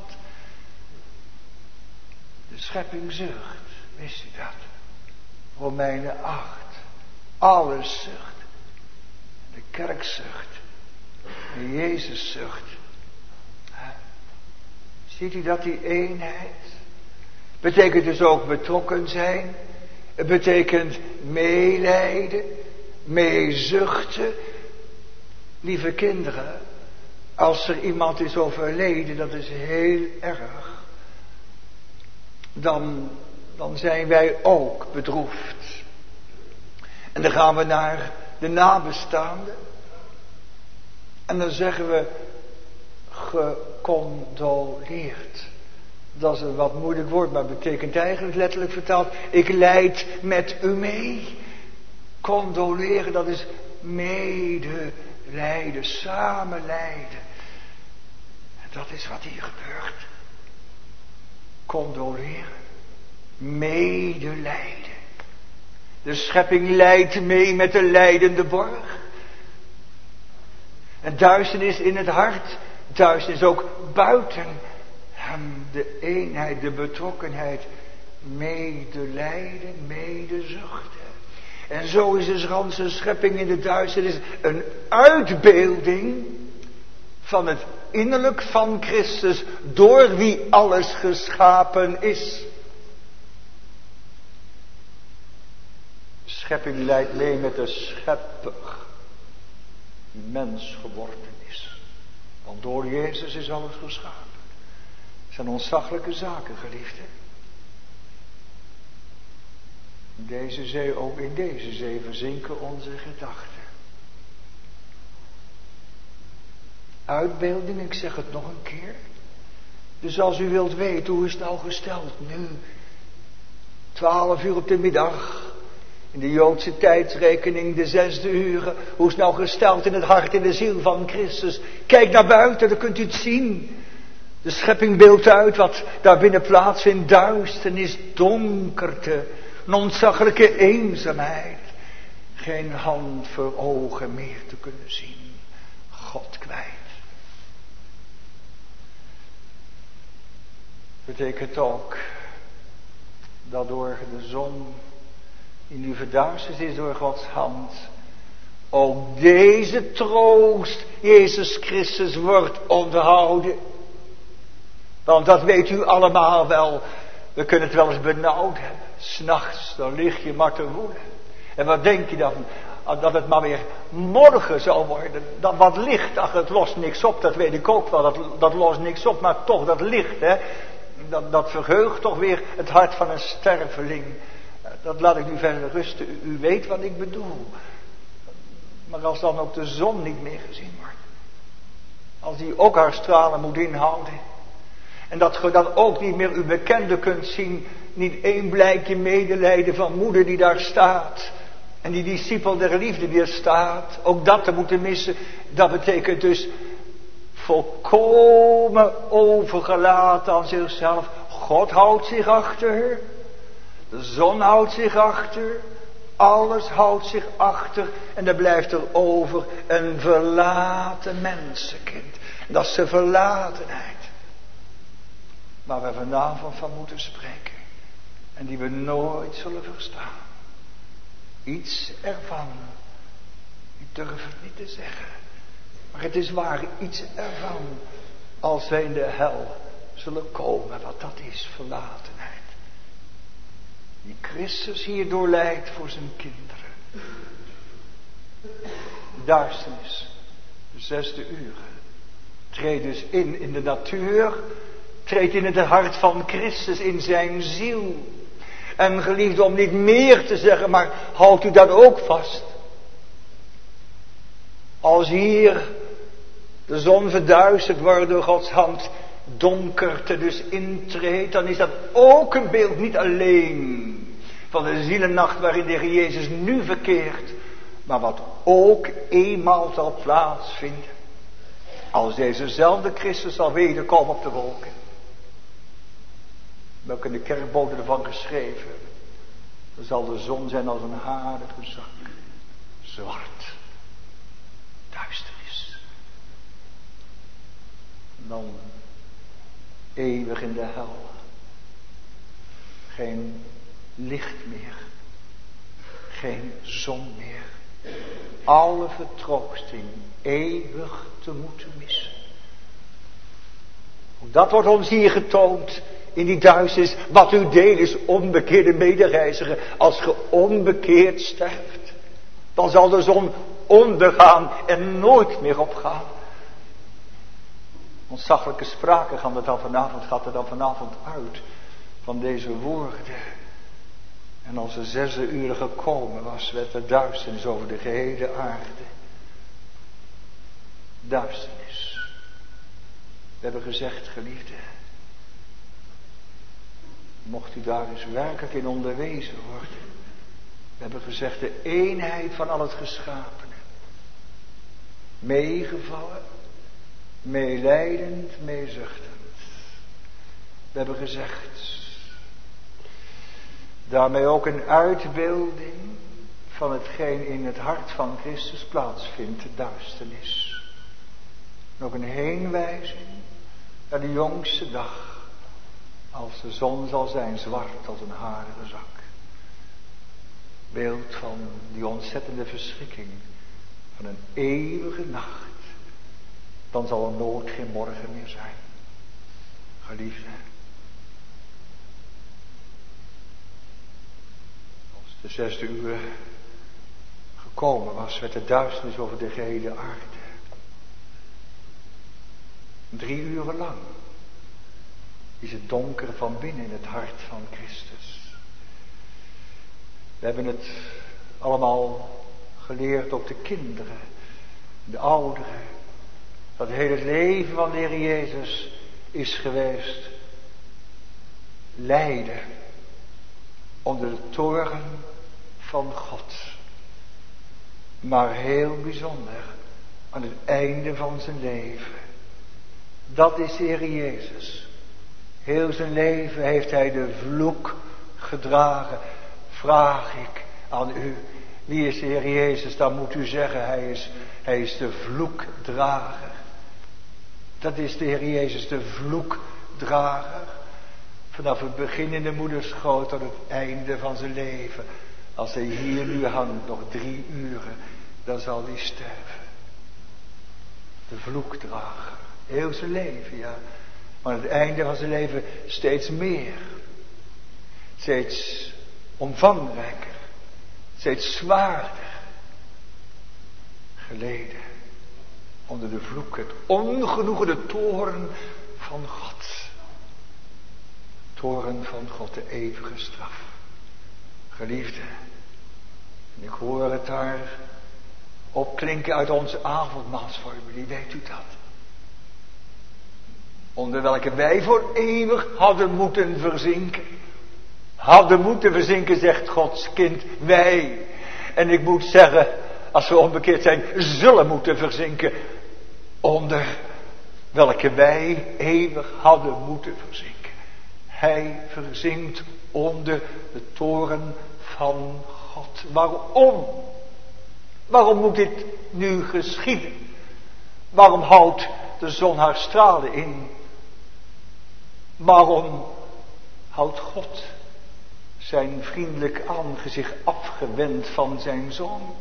De schepping zucht, wist u dat? Romeinen 8, alles zucht. De kerk zucht, de Jezus zucht. Ziet u dat die eenheid? Betekent dus ook betrokken zijn. Het betekent meelijden, meezuchten. Lieve kinderen, als er iemand is overleden, dat is heel erg. Dan zijn wij ook bedroefd. En dan gaan we naar de nabestaanden. En dan zeggen we gecondoleerd. Dat is een wat moeilijk woord, maar betekent eigenlijk letterlijk vertaald: ik lijd met u mee. Condoleren, dat is medelijden, samen lijden. En dat is wat hier gebeurt. Condoleren, medelijden. De schepping lijdt mee met de lijdende borg. En duisternis in het hart, duisternis ook buiten hem. De eenheid, de betrokkenheid, medelijden, medezuchten. En zo is de ganse schepping in de duisternis een uitbeelding van het innerlijk van Christus, door wie alles geschapen is. De schepping leidt mee met de schepper, die mens geworden is. Want door Jezus is alles geschapen. Het zijn ontzaglijke zaken, geliefden. Deze zee, ook in deze zee verzinken onze gedachten. Uitbeelding, ik zeg het nog een keer. Dus als u wilt weten, hoe is het nou gesteld nu? 12 uur op de middag. In de Joodse tijdsrekening, de 6e uren. Hoe is het nou gesteld in het hart en de ziel van Christus? Kijk naar buiten, dan kunt u het zien. De schepping beeldt uit wat daar binnen plaatsvindt. Duisternis, donkerte, een ontzaglijke eenzaamheid. Geen hand voor ogen meer te kunnen zien. God kwijt. Betekent ook dat door de zon die nu verduisterd is door Gods hand, ook deze troost, Jezus Christus, wordt onderhouden. Want dat weet u allemaal wel. We kunnen het wel eens benauwd hebben. 's Nachts, dan lig je maar te woelen. En wat denk je dan? Dat het maar weer morgen zou worden. Dat wat licht, ach, het lost niks op. Dat weet ik ook wel. Dat lost niks op. Maar toch, dat licht, hè. Dat verheugt toch weer het hart van een sterveling. Dat laat ik nu verder rusten. U weet wat ik bedoel. Maar als dan ook de zon niet meer gezien wordt. Als die ook haar stralen moet inhouden. En dat ge dan ook niet meer uw bekende kunt zien. Niet één blijkje medelijden van moeder die daar staat. En die discipel der liefde die er staat. Ook dat te moeten missen. Dat betekent dus volkomen overgelaten aan zichzelf. God houdt zich achter. De zon houdt zich achter. Alles houdt zich achter. En er blijft er over een verlaten mensenkind. En dat is de verlatenheid. Waar we vanavond van moeten spreken. En die we nooit zullen verstaan. Iets ervan. Ik durf het niet te zeggen. Maar het is waar, iets ervan. Als wij in de hel zullen komen. Wat dat is, verlatenheid. Die Christus hierdoor lijdt voor zijn kinderen. Duisternis, de 6e uur. Treed dus in de natuur. Treed in het hart van Christus, in zijn ziel. En geliefde, om niet meer te zeggen, maar houdt u dat ook vast. Als hier de zon verduisterd wordt door Gods hand, donkerte dus intreedt, dan is dat ook een beeld niet alleen van de zielennacht waarin de Heer Jezus nu verkeert, maar wat ook eenmaal zal plaatsvinden als dezezelfde Christus zal wederkomen op de wolken. Welke in de kerkbode ervan geschreven, dan zal de zon zijn als een harige zak, zwart, duisternis. En dan eeuwig in de hel, geen licht meer, geen zon meer, alle vertroosting eeuwig te moeten missen. Dat wordt ons hier getoond in die duisternis. Wat uw deel is, onbekeerde medereiziger. Als ge onbekeerd sterft, dan zal de zon ondergaan en nooit meer opgaan. Ontzaglijke sprake gaat er dan vanavond uit van deze woorden. En als de 6e uur gekomen was, werd er duisternis over de gehele aarde. Duisternis. We hebben gezegd, geliefde, mocht u daar eens werkelijk in onderwezen worden. We hebben gezegd, de eenheid van al het geschapene. Meegevallen, meelijdend, meezuchtend. We hebben gezegd, daarmee ook een uitbeelding van hetgeen in het hart van Christus plaatsvindt, de duisternis. En ook een heenwijzing naar de jongste dag, als de zon zal zijn zwart als een harige zak. Beeld van die ontzettende verschrikking van een eeuwige nacht. Dan zal er nooit geen morgen meer zijn. Geliefde, als de 6e uur gekomen was, werd de duisternis over de gehele aarde. 3 uren lang is het donker van binnen in het hart van Christus. We hebben het allemaal geleerd, ook de kinderen, de ouderen, dat het hele leven van de Heer Jezus is geweest lijden onder de toorn van God. Maar heel bijzonder aan het einde van zijn leven. Dat is de Heer Jezus. Heel zijn leven heeft hij de vloek gedragen. Vraag ik aan u, wie is de Heer Jezus? Dan moet u zeggen, hij is de vloekdrager. Dat is de Heer Jezus, de vloekdrager. Vanaf het begin in de moederschoot tot het einde van zijn leven. Als hij hier nu hangt, nog 3 uren, dan zal hij sterven. De vloekdrager. Heel zijn leven, ja. Maar aan het einde van zijn leven steeds meer. Steeds omvangrijker. Steeds zwaarder. Geleden. Onder de vloek, het ongenoegen, de toorn van God. Toorn van God, de eeuwige straf. Geliefde, en ik hoor het daar opklinken uit onze avondmaalsformulier, weet u dat? Onder welke wij voor eeuwig hadden moeten verzinken. Hadden moeten verzinken, zegt Gods kind, wij. En ik moet zeggen, als we onbekeerd zijn, zullen moeten verzinken. Onder welke wij eeuwig hadden moeten verzinken. Hij verzinkt onder de toorn van God. Waarom? Waarom moet dit nu geschieden? Waarom houdt de zon haar stralen in? Waarom houdt God zijn vriendelijk aangezicht afgewend van zijn zoon?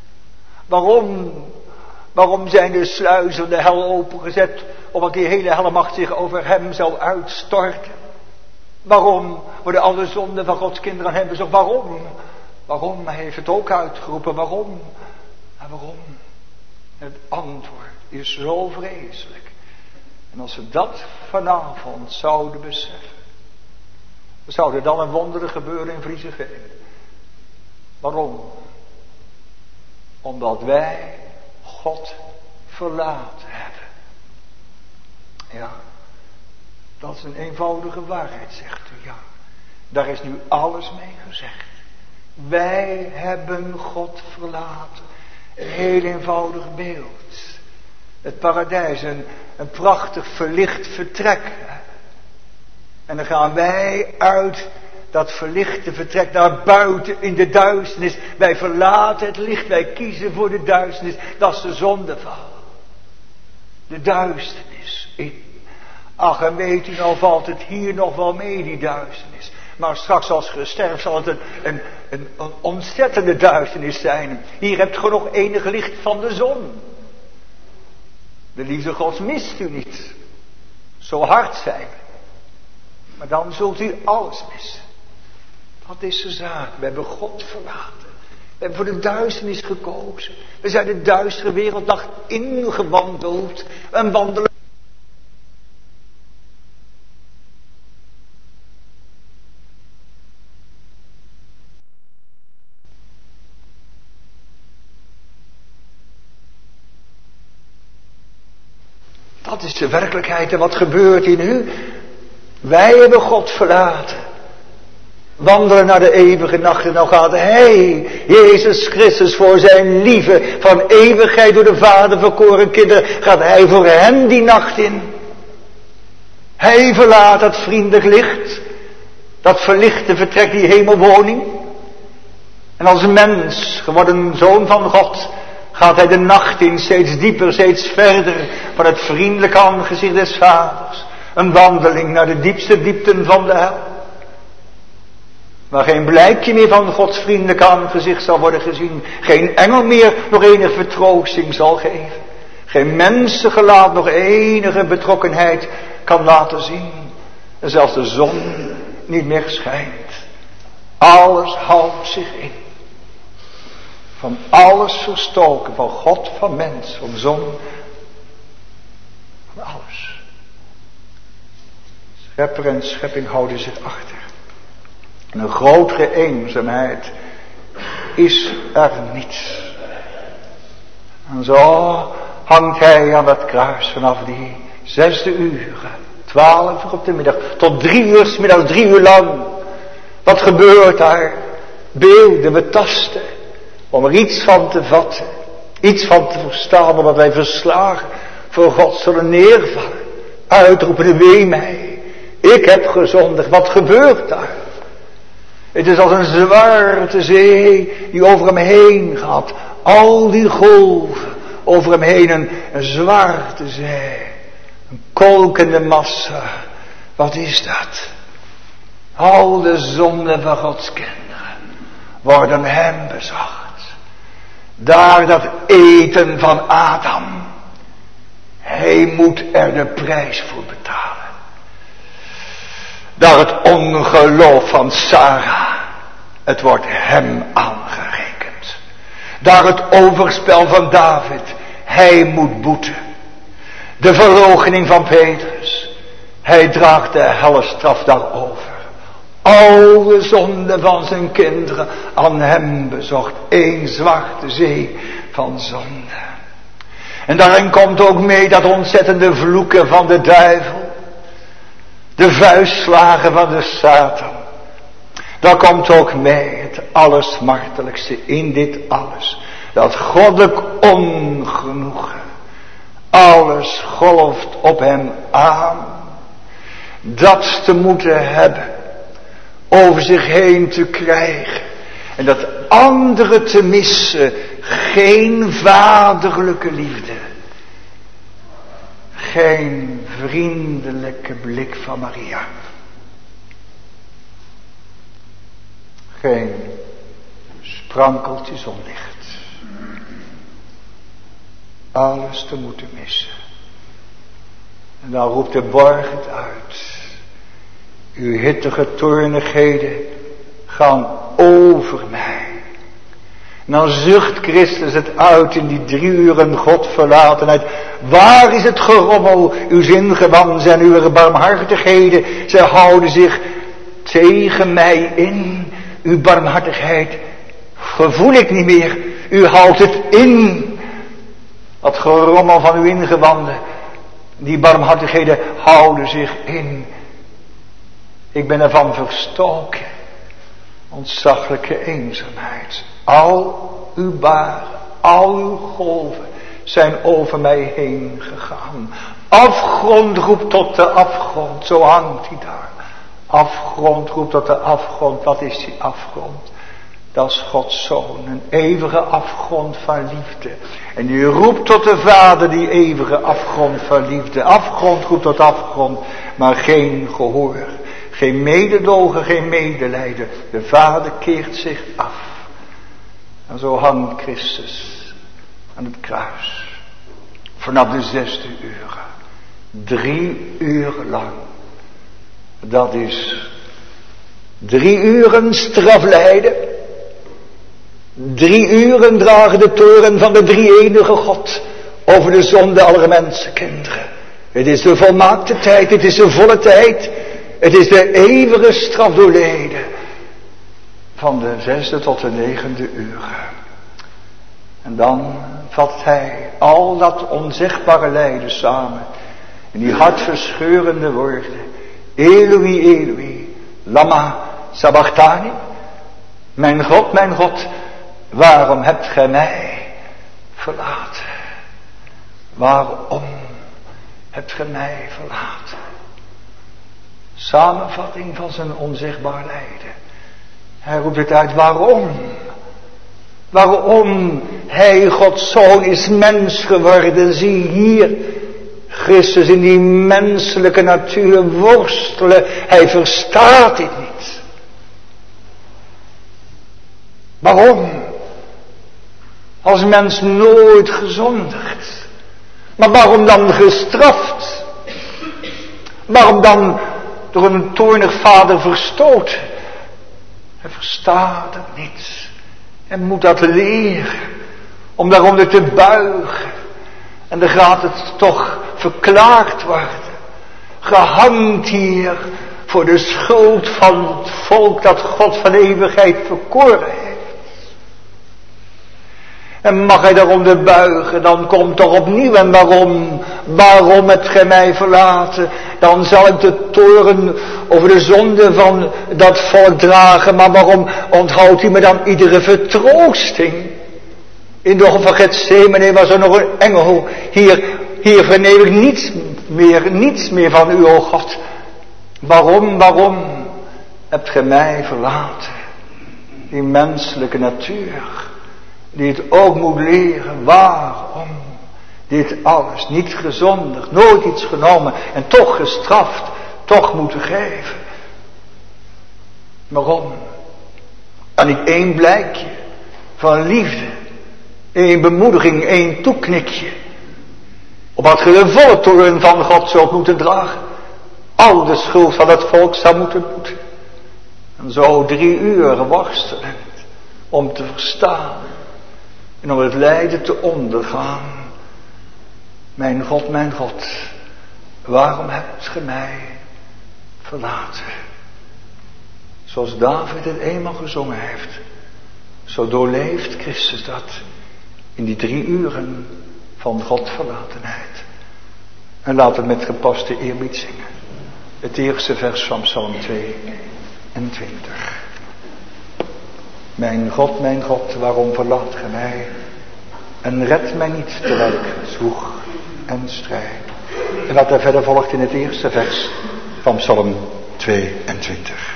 Waarom zijn de sluizen van de hel opengezet, omdat die hele helmacht zich over hem zou uitstorten? Waarom worden alle zonden van Gods kinderen aan hem bezocht? Waarom? Hij heeft het ook uitgeroepen. Waarom? En waarom? Het antwoord is zo vreselijk. En als we dat vanavond zouden beseffen, zou er dan een wonder gebeuren in Vriezeveen. Waarom? Omdat wij God verlaten hebben. Ja, dat is een eenvoudige waarheid, zegt u. Ja, daar is nu alles mee gezegd. Wij hebben God verlaten. Een heel eenvoudig beeld. Het paradijs, een prachtig verlicht vertrek. En dan gaan wij uit dat verlichte vertrek naar buiten in de duisternis. Wij verlaten het licht, wij kiezen voor de duisternis. Dat is de zondeval. De duisternis in. Ach, en weet u nou, valt het hier nog wel mee, die duisternis. Maar straks als je sterft zal het een ontzettende duisternis zijn. Hier hebt ge nog enig licht van de zon. De liefde Gods mist u niet. Zo hard zijn we. Maar dan zult u alles missen. Dat is de zaak. We hebben God verlaten. We hebben voor de duisternis gekozen. We zijn de duistere wereldnacht ingewandeld. En wandelen. Dat is de werkelijkheid. En wat gebeurt hier nu? Wij hebben God verlaten. Wandelen naar de eeuwige nacht. En nou gaat Hij, Jezus Christus, voor zijn lieve, van eeuwigheid door de Vader verkoren kinderen, gaat Hij voor hen die nacht in. Hij verlaat dat vriendelijk licht. Dat verlichte vertrek, die hemelwoning. En als mens, geworden zoon van God, gaat Hij de nacht in, steeds dieper, steeds verder van het vriendelijke aangezicht des Vaders. Een wandeling naar de diepste diepten van de hel. Waar geen blijkje meer van Gods vriendelijk aangezicht zal worden gezien. Geen engel meer nog enige vertroosting zal geven. Geen mensengelaat nog enige betrokkenheid kan laten zien. En zelfs de zon niet meer schijnt. Alles houdt zich in. Van alles verstoken. Van God, van mens, van zon. Van alles. Schepper en schepping houden zich achter. En een grotere eenzaamheid is er niet. En zo hangt Hij aan dat kruis vanaf die 6e uur, 12 uur op de middag, tot 3 uur 's middags, 3 uur lang. Wat gebeurt daar? Beelden, we tasten, om er iets van te vatten, iets van te verstaan, omdat wij verslagen voor God zullen neervallen, uitroepen, wee mij, ik heb gezondigd. Wat gebeurt daar? Het is als een zwarte zee die over hem heen gaat. Al die golven over hem heen. Een zwarte zee. Een kolkende massa. Wat is dat? Al de zonden van Gods kinderen worden hem bezacht. Daar dat eten van Adam. Hij moet er de prijs voor betalen. Daar het ongeloof van Sarah, het wordt hem aangerekend. Daar het overspel van David, hij moet boeten. De verloochening van Petrus, hij draagt de hellestraf daarover. Alle zonden van zijn kinderen aan hem bezocht. Eén zwarte zee van zonde. En daarin komt ook mee dat ontzettende vloeken van de duivel. De vuistslagen van de Satan. Daar komt ook mee het allersmartelijkste in dit alles. Dat goddelijk ongenoegen. Alles golft op hem aan. Dat te moeten hebben. Over zich heen te krijgen. En dat andere te missen. Geen vaderlijke liefde. Geen vriendelijke blik van Maria. Geen sprankeltje zonlicht. Alles te moeten missen. En dan roept de borg het uit. Uw hittige toornigheden gaan over mij. En dan zucht Christus het uit in die 3 uren Godverlatenheid. Waar is het gerommel, uw zingewand en uw barmhartigheden? Zij houden zich tegen mij in. Uw barmhartigheid gevoel ik niet meer. U houdt het in. Dat gerommel van uw ingewanden. Die barmhartigheden houden zich in. Ik ben ervan verstoken. Ontzaglijke eenzaamheid. Al uw baren, al uw golven zijn over mij heen gegaan. Afgrond roept tot de afgrond, zo hangt hij daar. Afgrond roept tot de afgrond, wat is die afgrond? Dat is Gods Zoon, een eeuwige afgrond van liefde. En die roept tot de Vader, die eeuwige afgrond van liefde. Afgrond roept tot afgrond, maar geen gehoor. Geen mededogen, geen medelijden. De Vader keert zich af. En zo hangt Christus aan het kruis. Vanaf de 6e uur. 3 uren lang. Dat is 3 uren straflijden. 3 uren dragen de toren van de drie-enige God over de zonde aller mensenkinderen. Het is de volmaakte tijd, het is de volle tijd. Het is de eeuwige straf doorleden. Van de 6e tot de 9e uur. En dan vat hij al dat onzegbare lijden samen. In die hartverscheurende woorden. Eloi, Eloi, lama sabachthani. Mijn God, waarom hebt gij mij verlaten? Waarom hebt gij mij verlaten? Samenvatting van zijn onzichtbaar lijden. Hij roept het uit, waarom? Waarom hij, Gods Zoon, is mens geworden. Zie hier, Christus in die menselijke natuur worstelen. Hij verstaat dit niet. Waarom? Als mens nooit gezondigd. Maar waarom dan gestraft? Waarom dan door een toornig vader verstoten? Hij verstaat het niet. Hij moet dat leren. Om daaronder te buigen. En dan gaat het toch verklaard worden. Gehangt hier voor de schuld van het volk dat God van eeuwigheid verkoren heeft. En mag hij daaronder buigen, dan komt toch opnieuw. En waarom hebt gij mij verlaten? Dan zal ik de toorn over de zonde van dat volk dragen. Maar waarom onthoudt u me dan iedere vertroosting? In de hof van Gethsemane was er nog een engel. Hier verneem ik niets meer van u, o God. Waarom hebt gij mij verlaten? Die menselijke natuur. Die het ook moet leren. Waarom? Dit alles niet gezondigd. Nooit iets genomen. En toch gestraft. Toch moeten geven. Waarom? En niet 1 blijkje. Van liefde. 1 bemoediging. 1 toeknikje. Opdat ge de volle toorn van God zult moeten dragen. Al de schuld van het volk zou moeten boeten. En zo 3 uur worstelend. Om te verstaan. En om het lijden te ondergaan. Mijn God, waarom hebt ge mij verlaten? Zoals David het eenmaal gezongen heeft. Zo doorleeft Christus dat. In die 3 uren van Godverlatenheid. En laat het met gepaste eerbied zingen. Het eerste vers van Psalm 22. Mijn God, waarom verlaat ge mij? En red mij niet terwijl ik zwoeg en strijd. En wat er verder volgt in het eerste vers van Psalm 22.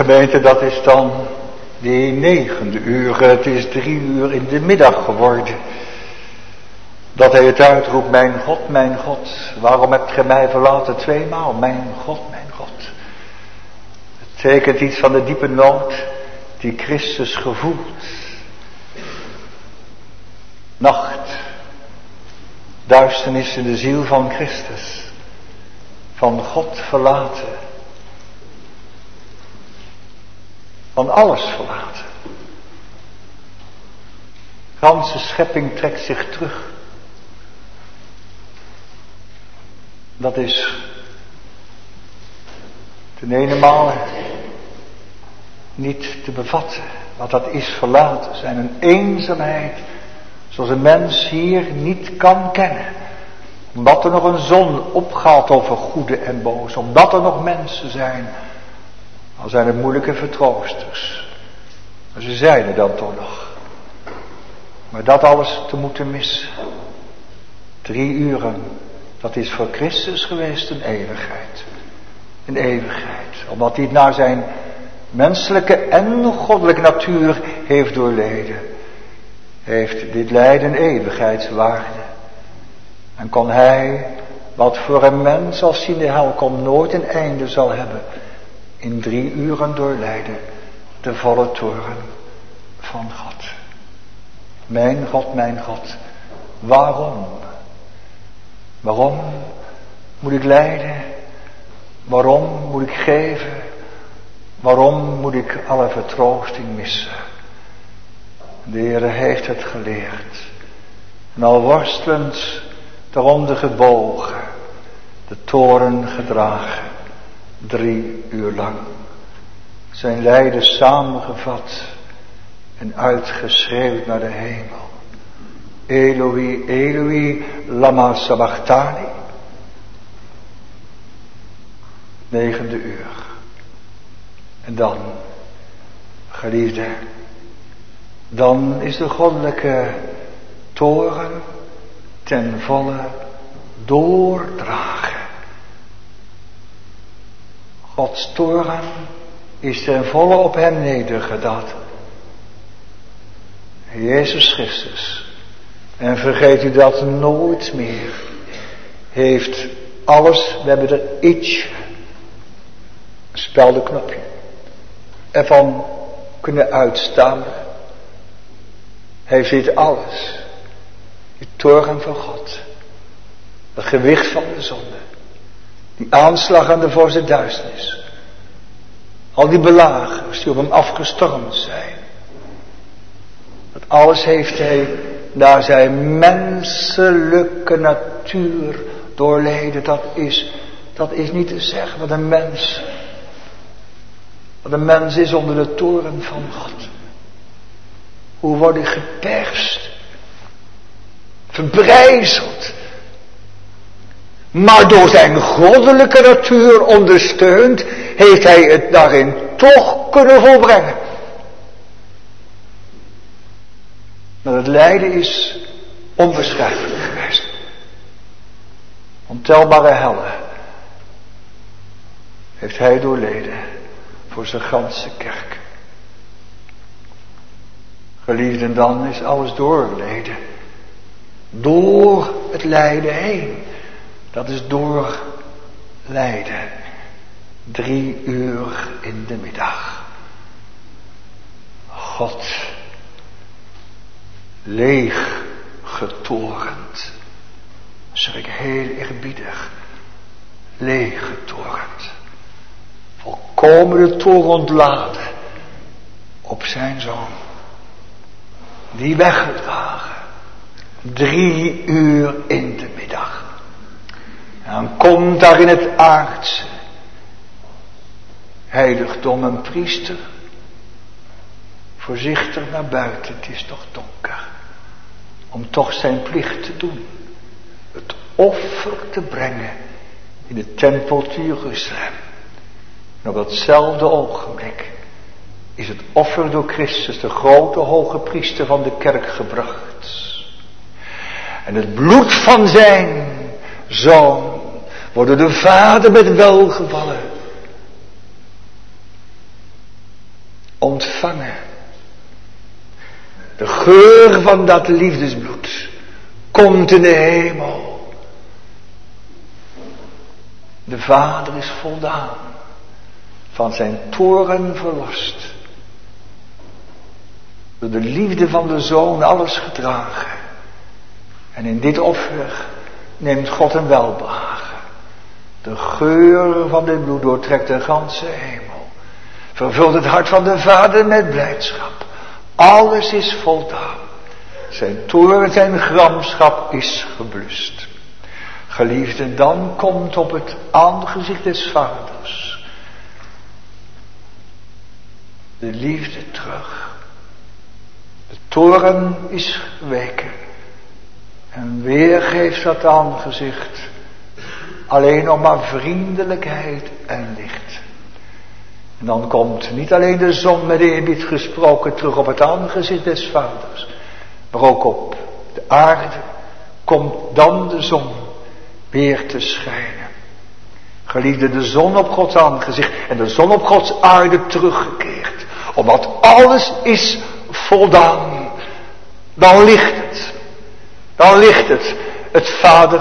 Gemeente, dat is dan die 9e uur. Het is 3 uur in de middag geworden. Dat hij het uitroept, mijn God, waarom hebt gij mij verlaten 2 maal? Mijn God, mijn God. Het tekent iets van de diepe nood die Christus gevoelt. Nacht, duisternis in de ziel van Christus. Van God verlaten. Van alles verlaten. De ganse schepping trekt zich terug. Dat is ten ene niet te bevatten. Wat dat is verlaten zijn. Een eenzaamheid zoals een mens hier niet kan kennen. Omdat er nog een zon opgaat over goede en boze. Omdat er nog mensen zijn. Al zijn het moeilijke vertroosters. Maar ze zijn er dan toch nog. Maar dat alles te moeten missen. 3 uren. Dat is voor Christus geweest een eeuwigheid. Een eeuwigheid. Omdat hij het naar zijn menselijke en goddelijke natuur heeft doorleden. Heeft dit lijden eeuwigheidswaarde. En kon hij, wat voor een mens als in de hel komt nooit een einde zal hebben, in 3 uren doorlijden de volle toorn van God. Mijn God, waarom? Waarom moet ik lijden? Waarom moet ik geven? Waarom moet ik alle vertroosting missen? De Heer heeft het geleerd. En al worstelend daaronder gebogen, de toorn gedragen, 3 uur lang. Zijn lijden samengevat en uitgeschreeuwd naar de hemel. Eloi, Eloi, lama sabachthani. 9e uur. En dan, geliefde, dan is de goddelijke toorn ten volle doordragen. Gods toorn is ten volle op hem nedergedaald. Jezus Christus, en vergeet u dat nooit meer, heeft alles, we hebben er iets, een speldenknopje, ervan kunnen uitstaan. Heeft dit alles, die toorn van God, het gewicht van de zonde, die aanslag aan de vorste duisternis, al die belagers die op hem afgestormd zijn, dat alles heeft hij naar zijn menselijke natuur doorleden. Dat is niet te zeggen wat een mens is onder de toorn van God. Hoe word ik geperst, verbrijzeld, maar door zijn goddelijke natuur ondersteund, heeft hij het daarin toch kunnen volbrengen. Maar het lijden is onbeschrijfelijk geweest. Ontelbare hellen heeft hij doorleden voor zijn ganse kerk. Geliefden, dan is alles doorleden. Door het lijden heen. Dat is door lijden. 3 uur in de middag. God, leeg getorend. Zeg ik heel eerbiedig. Leeg getorend. Volkomen de toorn ontladen op zijn zoon. Die weggedragen. 3 uur in de middag. En dan komt daar in het aardse heiligdom een priester. Voorzichtig naar buiten, het is toch donker. Om toch zijn plicht te doen. Het offer te brengen in de tempel te Jeruzalem. En op datzelfde ogenblik is het offer door Christus, de grote hoge priester van de kerk, gebracht. En het bloed van zijn zoon wordt door de Vader met welgevallen ontvangen. De geur van dat liefdesbloed komt in de hemel. De Vader is voldaan, van zijn toorn verlost. Door de liefde van de Zoon alles gedragen. En in dit offer neemt God een welbehagen. De geur van dit bloed doortrekt de ganse hemel. Vervult het hart van de Vader met blijdschap. Alles is voldaan. Zijn toorn, zijn gramschap is geblust. Geliefden, dan komt op het aangezicht des Vaders de liefde terug. De toorn is geweken. En weer geeft dat aangezicht alleen nog maar vriendelijkheid en licht. En dan komt niet alleen de zon met eerbied gesproken terug op het aangezicht des Vaders, maar ook op de aarde komt dan de zon weer te schijnen. Geliefde, de zon op Gods aangezicht en de zon op Gods aarde teruggekeerd. Omdat alles is voldaan. Dan ligt het. Dan ligt het. Het Vader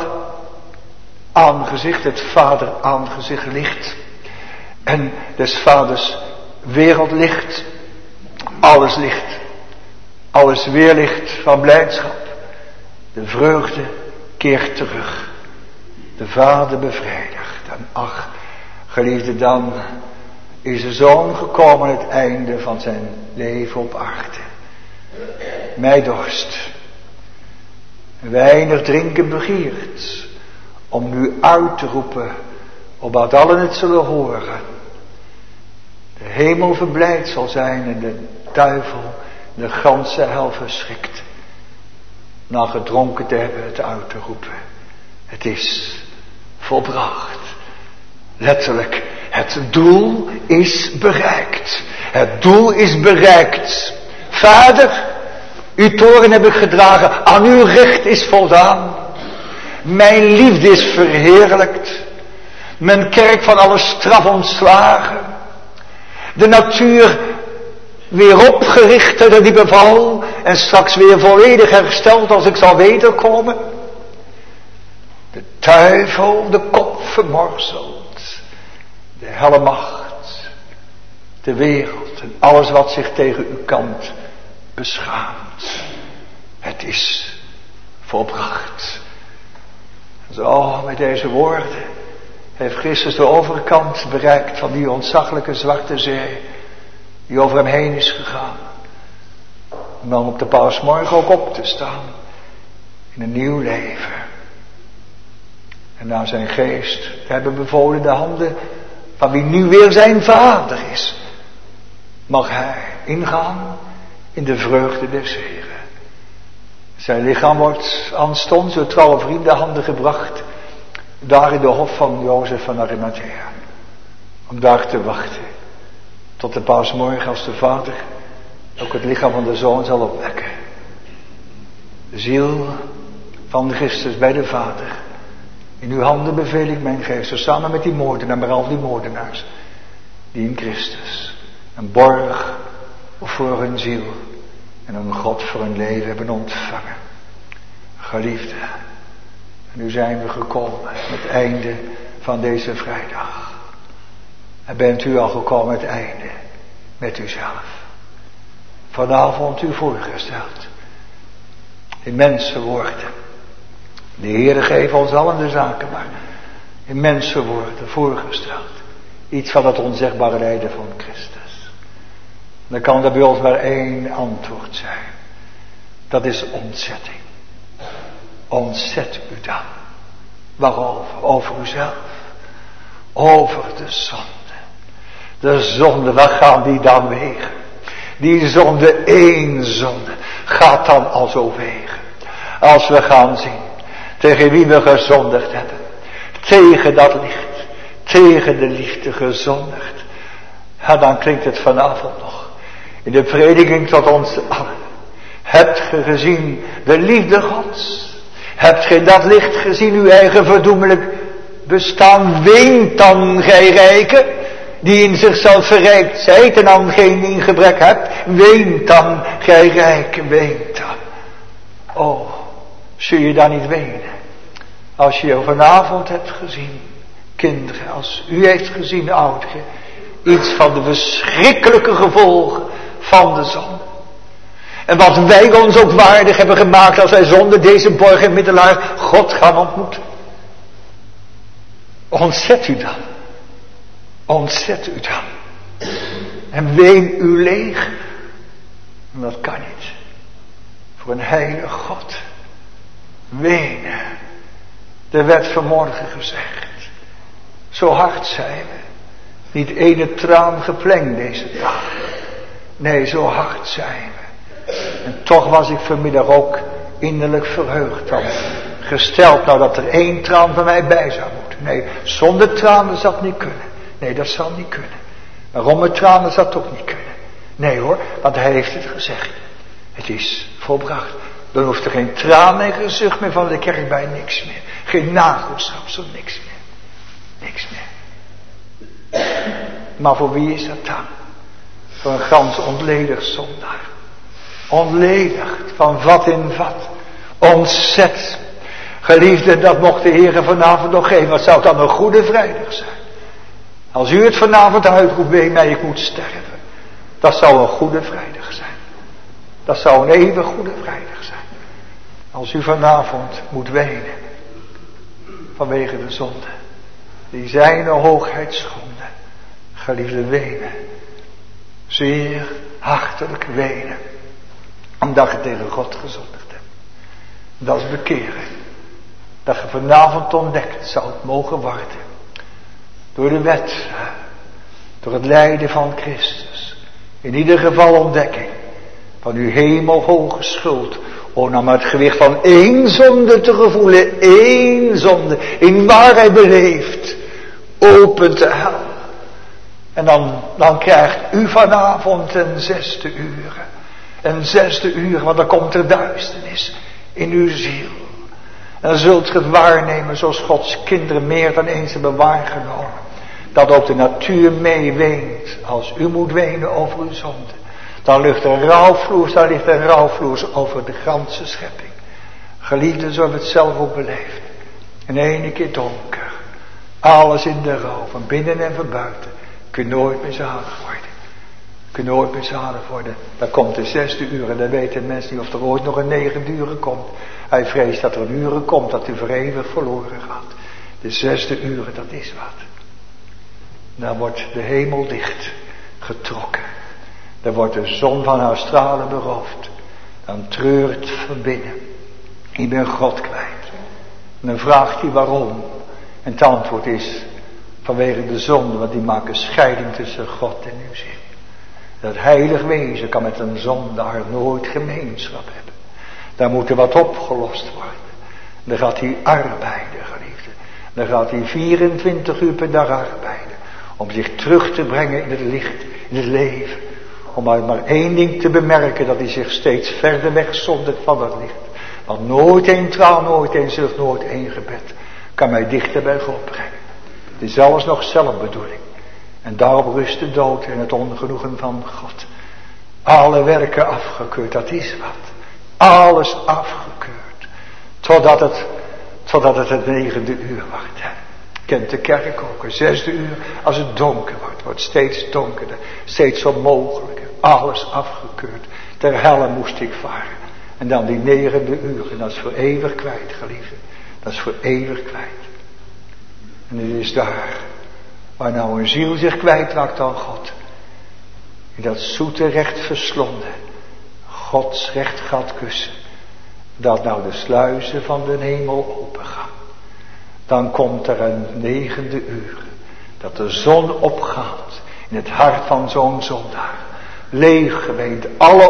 aangezicht ligt. En des Vaders wereldlicht. Alles licht. Alles weerlicht van blijdschap. De vreugde keert terug. De Vader bevredigt. En ach, geliefde, dan is de Zoon gekomen aan het einde van zijn leven op aarde. Mij dorst. Weinig drinken begeert. Om nu uit te roepen, opdat allen het zullen horen. De hemel verblijd zal zijn en de duivel de ganse hel verschrikt. Na gedronken te hebben het uit te roepen. Het is volbracht. Letterlijk, het doel is bereikt. Het doel is bereikt. Vader, uw toorn heb ik gedragen, aan uw recht is voldaan. Mijn liefde is verheerlijkt. Mijn kerk van alle straf ontslagen. De natuur weer opgericht uit de diepe val en straks weer volledig hersteld als ik zal wederkomen. De duivel de kop vermorzeld. De helle macht. De wereld en alles wat zich tegen uw kant beschaamt. Het is volbracht. Zo, met deze woorden heeft Christus de overkant bereikt van die ontzaglijke zwarte zee die over hem heen is gegaan. Om dan op de paasmorgen ook op te staan in een nieuw leven. En naar zijn geest te hebben bevolen de handen van wie nu weer zijn Vader is, mag hij ingaan in de vreugde des Heren. Zijn lichaam wordt aanstonds door trouwe vrienden handen gebracht, daar in de hof van Jozef van Arimathea. Om daar te wachten tot de paasmorgen als de Vader ook het lichaam van de Zoon zal opwekken. De ziel van Christus bij de Vader. In uw handen beveel ik mijn geest, samen met die moordenaar, maar al die moordenaars die in Christus een borg voor hun ziel en een God voor hun leven hebben ontvangen. Geliefde, nu zijn we gekomen met het einde van deze vrijdag. En bent u al gekomen met het einde met uzelf. Vanavond u voorgesteld in mensenwoorden. De Heere geeft ons allen de zaken maar in mensenwoorden voorgesteld. Iets van het onzegbare lijden van Christus. Dan kan er bij ons maar één antwoord zijn. Dat is ontzetting. Ontzet u dan. Waarover? Over uzelf. Over de zonde. De zonde, waar gaan die dan wegen? Die zonde, één zonde, gaat dan al zo wegen. Als we gaan zien tegen wie we gezondigd hebben. Tegen dat licht. Tegen de liefde gezondigd. Ja, dan klinkt het vanavond nog. In de prediking tot ons allen. Hebt ge gezien de liefde Gods? Hebt ge dat licht gezien uw eigen verdoemelijk bestaan? Weent dan gij rijken. die in zichzelf verrijkt zijt en aan geen gebrek hebt, weent dan, gij rijk, weent dan. Oh, zul je dan niet wenen, als je vanavond hebt gezien, kinderen, als u heeft gezien, ouderen, iets van de verschrikkelijke gevolgen van de zonde. En wat wij ons ook waardig hebben gemaakt als wij zonder deze borg en middelaar God gaan ontmoeten. Ontzet u dan. Ontzet u dan. En ween u leeg. En dat kan niet. Voor een heilige God. Wenen. Er werd vanmorgen gezegd. Zo hard zijn we. Niet ene traan geplengd deze dag. Nee, zo hard zijn we. En toch was ik vanmiddag ook innerlijk verheugd. Want gesteld nou dat er 1 traan van mij bij zou moeten. Nee, zonder tranen zou het niet kunnen. Nee, dat zal niet kunnen. Waarom met tranen zou het ook niet kunnen. Nee hoor, want hij heeft het gezegd. Het is volbracht. Dan hoeft er geen traan en gezucht meer van de kerk bij, niks meer. Geen nagelschap, zo niks meer. Niks meer. Maar voor wie is dat dan? Voor een gans ontledigd zondaar. Ontledigd van vat in vat. Ontzet. Geliefde, dat mocht de Heer vanavond nog geven. Wat zou het dan een goede vrijdag zijn? Als u het vanavond uitroept, wee mij, ik moet sterven. Dat zou een goede vrijdag zijn. Dat zou een eeuwig goede vrijdag zijn. Als u vanavond moet wenen. Vanwege de zonde. Die zijne hoogheid schonde. Geliefde, wenen. Zeer hartelijk wenen. Omdat je tegen God gezondigd hebt. Dat is bekeren. Dat je vanavond ontdekt zou het mogen worden. Door de wet. Door het lijden van Christus. In ieder geval ontdekking. Van uw hemelhoge schuld. Om nou maar het gewicht van 1 zonde te gevoelen. 1 zonde. In waarheid beleefd. Open te hel. En dan krijgt u vanavond een 6e uur. Een 6e uur, want dan komt er duisternis in uw ziel. En dan zult je het waarnemen zoals Gods kinderen meer dan eens hebben waargenomen. Dat ook de natuur meeweent als u moet wenen over uw zonde. Dan ligt er rouwvloers over de ganse schepping. Geliefden, zo hebben we het zelf ook beleefd. In één keer donker. Alles in de rouw, van binnen en van buiten. Kun nooit meer zalig worden. Kun nooit meer zalig worden. Dan komt de 6e uur en dan weten mensen niet of er ooit nog een 9e uur komt. Hij vreest dat er een uur komt dat u voor eeuwig verloren gaat. De 6e uur, dat is wat. Dan wordt de hemel dicht getrokken. Dan wordt de zon van haar stralen beroofd. Dan treurt van binnen. Ik ben God kwijt. En dan vraagt hij waarom. En het antwoord is vanwege de zonde, want die maken scheiding tussen God en uw ziel. Dat heilig wezen kan met een zondaar nooit gemeenschap hebben. Daar moet er wat opgelost worden. Dan gaat hij arbeiden, geliefde. Dan gaat hij 24 uur per dag arbeiden. Om zich terug te brengen in het licht, in het leven. Om maar 1 ding te bemerken, dat hij zich steeds verder wegzondert van het licht. Want nooit 1 traan, nooit 1 zucht, nooit 1 gebed kan mij dichter bij God brengen. Het is alles nog zelfbedoeling. En daarop rust de dood en het ongenoegen van God. Alle werken afgekeurd, dat is wat. Alles afgekeurd. Totdat het 9e uur wordt. Kent de kerk ook. Een 6e uur, als het donker wordt steeds donkerder. Steeds onmogelijker. Alles afgekeurd. Ter helle moest ik varen. En dan die 9e uur. En dat is voor eeuwig kwijt, geliefde. Dat is voor eeuwig kwijt. En het is daar waar nou een ziel zich kwijtraakt aan God. In dat zoete recht verslonden. Gods recht gaat kussen. Dat nou de sluizen van de hemel opengaan. Dan komt er een 9e uur. Dat de zon opgaat. In het hart van zo'n zondaar. Leeg geweend. Alle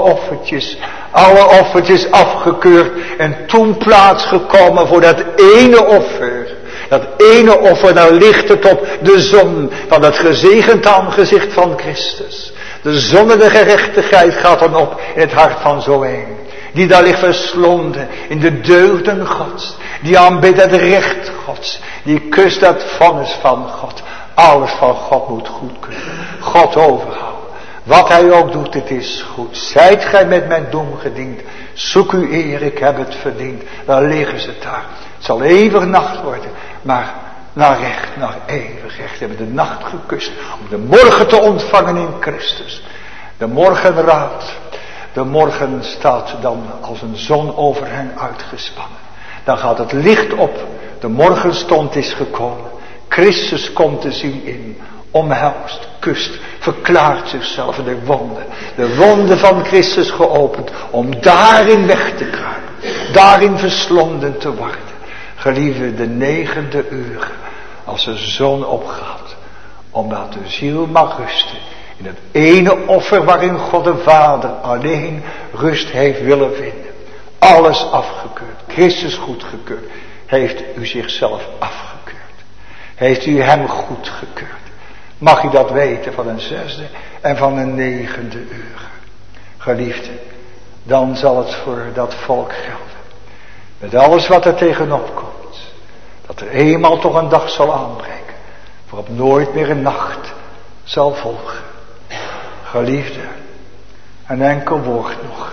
offertjes afgekeurd. En toen plaatsgekomen voor dat ene offer. Dat ene offer, nou ligt het op de zon van het gezegend aangezicht van Christus. De zonnige gerechtigheid gaat dan op in het hart van zo een. Die daar ligt verslonden in de deugden Gods. Die aanbidt het recht Gods. Die kust dat vonnis van God. Alles van God moet goedkeuren. God overhouden. Wat hij ook doet, het is goed. Zijt gij met mijn doem gediend. Zoek uw eer, ik heb het verdiend. Dan liggen ze daar. Het zal eeuwig nacht worden. Maar naar recht, naar eeuwig recht. Hebben de nacht gekust. Om de morgen te ontvangen in Christus. De morgenraad. De morgen staat dan als een zon over hen uitgespannen. Dan gaat het licht op. De morgenstond is gekomen. Christus komt te zien in. Omhelst, kust, verklaart zichzelf in de wonden van Christus geopend, om daarin weg te kruipen, daarin verslonden te worden. Geliefde, de 9e uur, als de zon opgaat, omdat de ziel mag rusten in het ene offer waarin God de Vader alleen rust heeft willen vinden. Alles afgekeurd, Christus goedgekeurd, heeft u zichzelf afgekeurd, heeft u hem goedgekeurd. Mag u dat weten van een 6e en van een 9e uur. Geliefde, dan zal het voor dat volk gelden. Met alles wat er tegenop komt. Dat er eenmaal toch een dag zal aanbreken. Waarop nooit meer een nacht zal volgen. Geliefde, een enkel woord nog.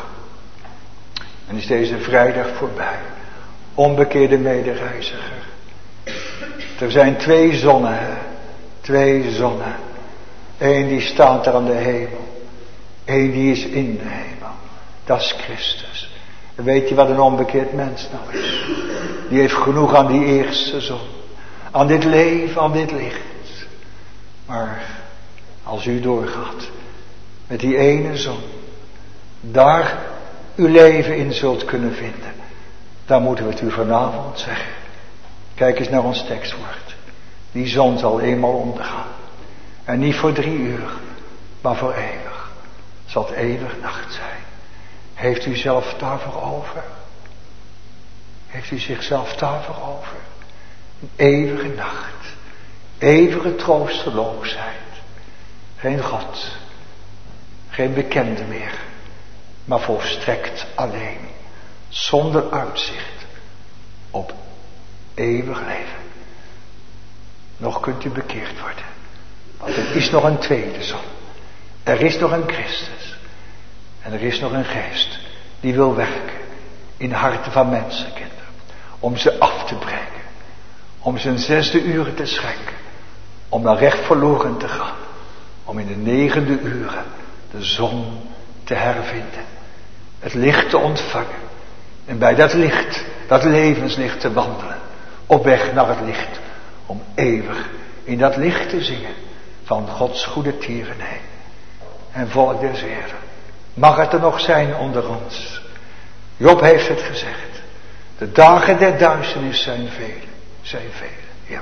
En is deze vrijdag voorbij. Onbekeerde medereiziger. Er zijn 2 zonnen, hè. 2 zonnen. Eén die staat er aan de hemel. Eén die is in de hemel. Dat is Christus. En weet je wat een onbekeerd mens nou is? Die heeft genoeg aan die eerste zon. Aan dit leven, aan dit licht. Maar als u doorgaat met die ene zon. Daar uw leven in zult kunnen vinden. Dan moeten we het u vanavond zeggen. Kijk eens naar ons tekstwoord. Die zon zal eenmaal ondergaan. En niet voor 3 uur, maar voor eeuwig. Zal het eeuwig nacht zijn. Heeft u zelf daarvoor over? Heeft u zichzelf daarvoor over? Een eeuwige nacht. Eeuwige troosteloosheid. Geen God. Geen bekende meer. Maar volstrekt alleen. Zonder uitzicht. Op eeuwig leven. Nog kunt u bekeerd worden. Want er is nog een tweede zon. Er is nog een Christus. En er is nog een geest. Die wil werken. In harten van mensenkinderen. Om ze af te brengen. Om ze een 6e uur te schenken. Om dan recht verloren te gaan. Om in de 9e uren de zon te hervinden. Het licht te ontvangen. En bij dat licht, dat levenslicht te wandelen. Op weg naar het licht. Om eeuwig in dat licht te zingen. Van Gods goede tierenheid. En volk des Heeren. Mag het er nog zijn onder ons. Job heeft het gezegd. De dagen der duisternis zijn vele. Zijn vele, ja.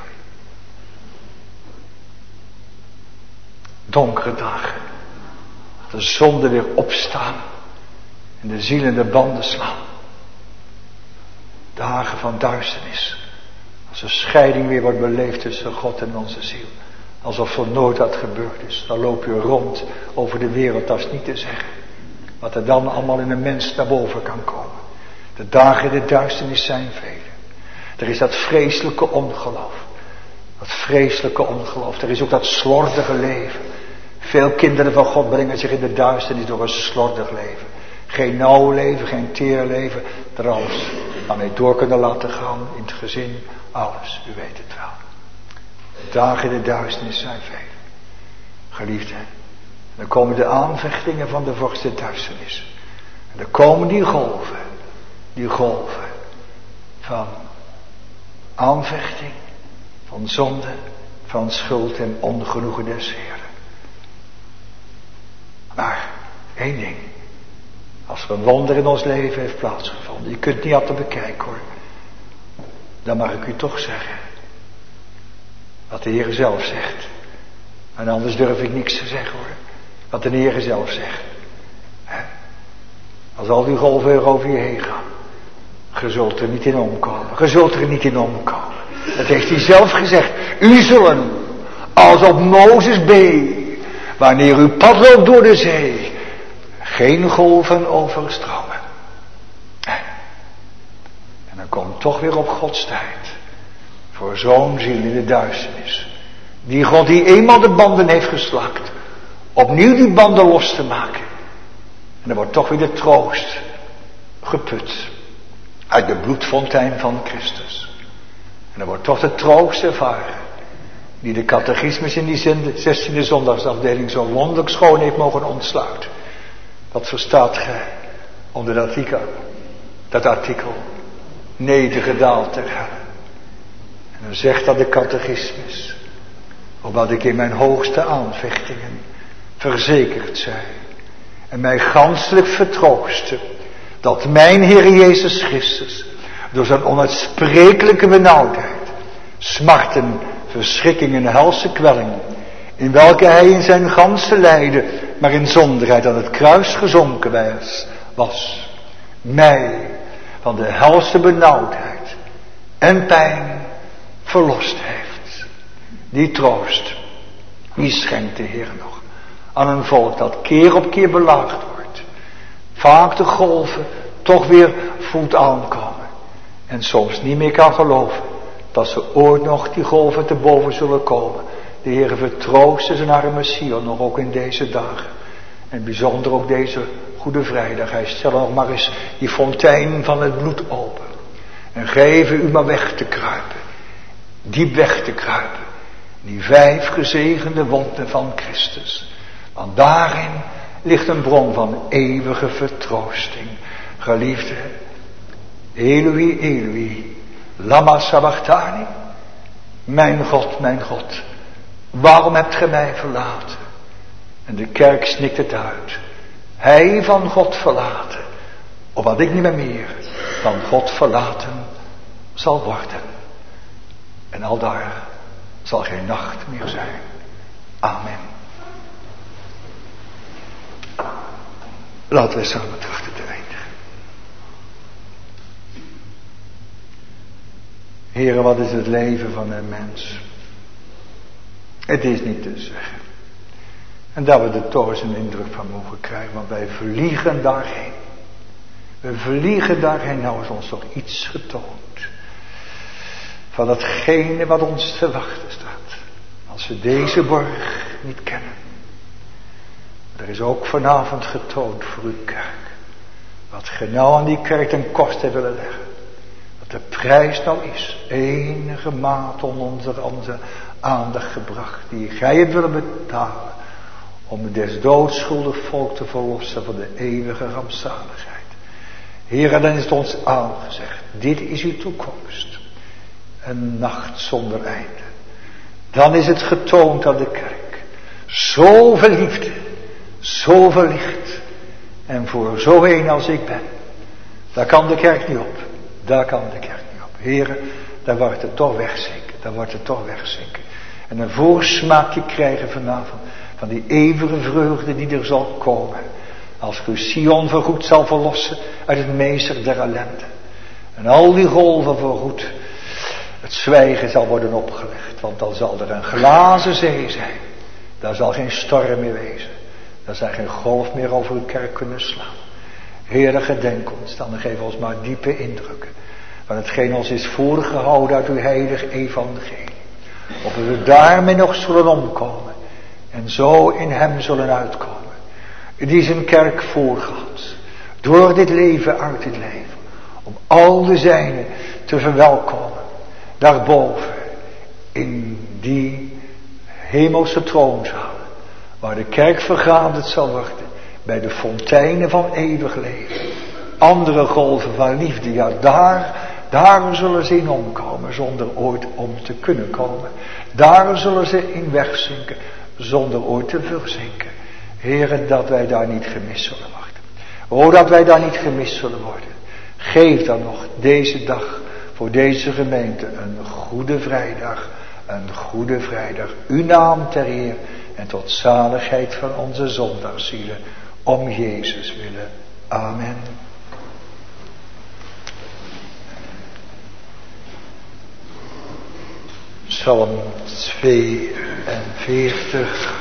Donkere dagen. De zonden weer opstaan. En de ziel in de banden slaan. Dagen van duisternis. Als een scheiding weer wordt beleefd tussen God en onze ziel. Alsof er nooit dat gebeurd is. Dan loop je rond over de wereld, dat is niet te zeggen. Wat er dan allemaal in een mens naar boven kan komen. De dagen der duisternis zijn vele. Er is dat vreselijke ongeloof. Dat vreselijke ongeloof. Er is ook dat slordige leven. Veel kinderen van God brengen zich in de duisternis door een slordig leven. Geen nauw leven, geen teer leven. Er alles waarmee door kunnen laten gaan. In het gezin, alles. U weet het wel. De dagen der duisternis zijn vele. Geliefde. Dan komen de aanvechtingen van de vorst der duisternis. En dan komen die golven. Die golven. Van aanvechting. Van zonde. Van schuld en ongenoegen des Heeren. Maar, 1 ding. Als er een wonder in ons leven heeft plaatsgevonden. Je kunt het niet altijd bekijken hoor. Dan mag ik u toch zeggen. Wat de Heer zelf zegt. En anders durf ik niks te zeggen hoor. Wat de Heer zelf zegt. Als al die golven er over je heen gaan. Je zult er niet in omkomen. Je zult er niet in omkomen. Dat heeft hij zelf gezegd. U zullen als op Mozes bee. Wanneer u pad loopt door de zee. Geen golven overstromen. En dan komt toch weer op Gods tijd. Voor zo'n ziel in de duisternis. Die God die eenmaal de banden heeft geslaakt, opnieuw die banden los te maken. En er wordt toch weer de troost geput uit de bloedfontein van Christus. En er wordt toch de troost ervaren die de catechismus in die 16e zondagsafdeling zo wonderlijk schoon heeft mogen ontsluiten. Dat verstaat gij onder dat artikel nedergedaald ter helle. En dan zegt dat de catechismus, opdat ik in mijn hoogste aanvechtingen verzekerd zij en mij ganselijk vertroosten dat mijn Heer Jezus Christus door zijn onuitsprekelijke benauwdheid, smarten, verschrikkingen en helse kwelling, in welke hij in zijn ganse lijden, maar in zonderheid aan het kruis gezonken was, mij van de helse benauwdheid en pijn verlost heeft. Die troost, die schenkt de Heer nog aan een volk dat keer op keer belaagd wordt, vaak de golven toch weer voelt aankomen en soms niet meer kan geloven dat ze ooit nog die golven te boven zullen komen. De Heer vertroostte zijn arme ziel nog ook in deze dagen. En bijzonder ook deze Goede Vrijdag. Hij stelde nog maar eens die fontein van het bloed open. En geven u maar weg te kruipen. Diep weg te kruipen. Die 5 gezegende wonden van Christus. Want daarin ligt een bron van eeuwige vertroosting. Geliefde, Eloi, Eloi, lama sabachthani. Mijn God, waarom hebt gij mij verlaten? En de kerk snikt het uit. Hij van God verlaten, opdat ik niet meer van God verlaten zal worden. En aldaar zal geen nacht meer zijn. Amen. Laten we samen trachten te eindigen. Heere, wat is het leven van een mens? Het is niet te zeggen. En dat we er toch eens een indruk van mogen krijgen, want wij vliegen daarheen. We vliegen daarheen, nou is ons toch iets getoond. Van datgene wat ons te wachten staat. Als we deze borg niet kennen. Er is ook vanavond getoond voor uw kerk. Wat ge nou aan die kerk ten koste willen leggen. Wat de prijs nou is. Enige maat onder onze aandacht gebracht. Die gij hebt willen betalen. Om het des doodschuldig volk te verlossen van de eeuwige rampzaligheid. Heer, dan is het ons aangezegd. Dit is uw toekomst. Een nacht zonder einde. Dan is het getoond aan de kerk. Zoveel liefde. Zoveel licht. En voor zo een als ik ben. Daar kan de kerk niet op. Daar kan de kerk niet op. Heer, daar wordt het toch wegzinken. Daar wordt het toch wegzinken. En een voorsmaakje krijgen vanavond. Van die eeuwige vreugde die er zal komen. Als u Sion voorgoed zal verlossen uit het meester der ellende. En al die golven voorgoed. Het zwijgen zal worden opgelegd. Want dan zal er een glazen zee zijn. Daar zal geen storm meer wezen. Daar zal geen golf meer over uw kerk kunnen slaan. Heere, gedenk ons dan en geef ons maar diepe indrukken. Van hetgeen ons is voorgehouden uit uw heilig evangelie. Opdat we daarmee nog zullen omkomen. En zo in hem zullen uitkomen. Die zijn kerk voorgehad. Door dit leven uit dit leven. Om al de zijnen te verwelkomen. Daarboven. In die hemelse troonzaal. Waar de kerk vergaderd zal worden. Bij de fonteinen van eeuwig leven. Andere golven van liefde. Ja, daar zullen ze in omkomen. Zonder ooit om te kunnen komen. Daar zullen ze in wegzinken. Zonder ooit te verzinken. Heere, dat wij daar niet gemist zullen worden. O, dat wij daar niet gemist zullen worden. Geef dan nog deze dag voor deze gemeente een goede vrijdag. Een goede vrijdag. Uw naam ter eer en tot zaligheid van onze zondagszielen. Om Jezus willen. Amen. Psalm 42.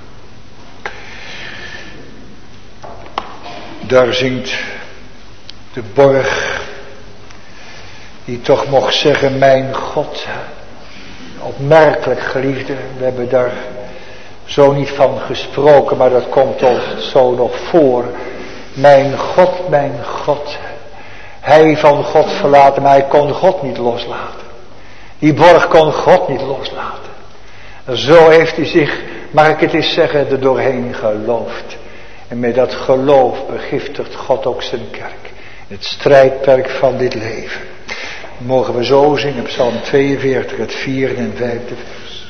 Daar zingt de borg die toch mocht zeggen, mijn God, Opmerkelijk, geliefde, we hebben daar zo niet van gesproken, maar dat komt ons zo nog voor. Mijn God, hij van God verlaten, maar hij kon God niet loslaten. Die borg kon God niet loslaten. En zo heeft hij zich, mag ik het eens zeggen, er doorheen geloofd. En met dat geloof begiftigt God ook zijn kerk. Het strijdperk van dit leven. Mogen we zo zingen, Psalm 42, het 4e en 5e vers.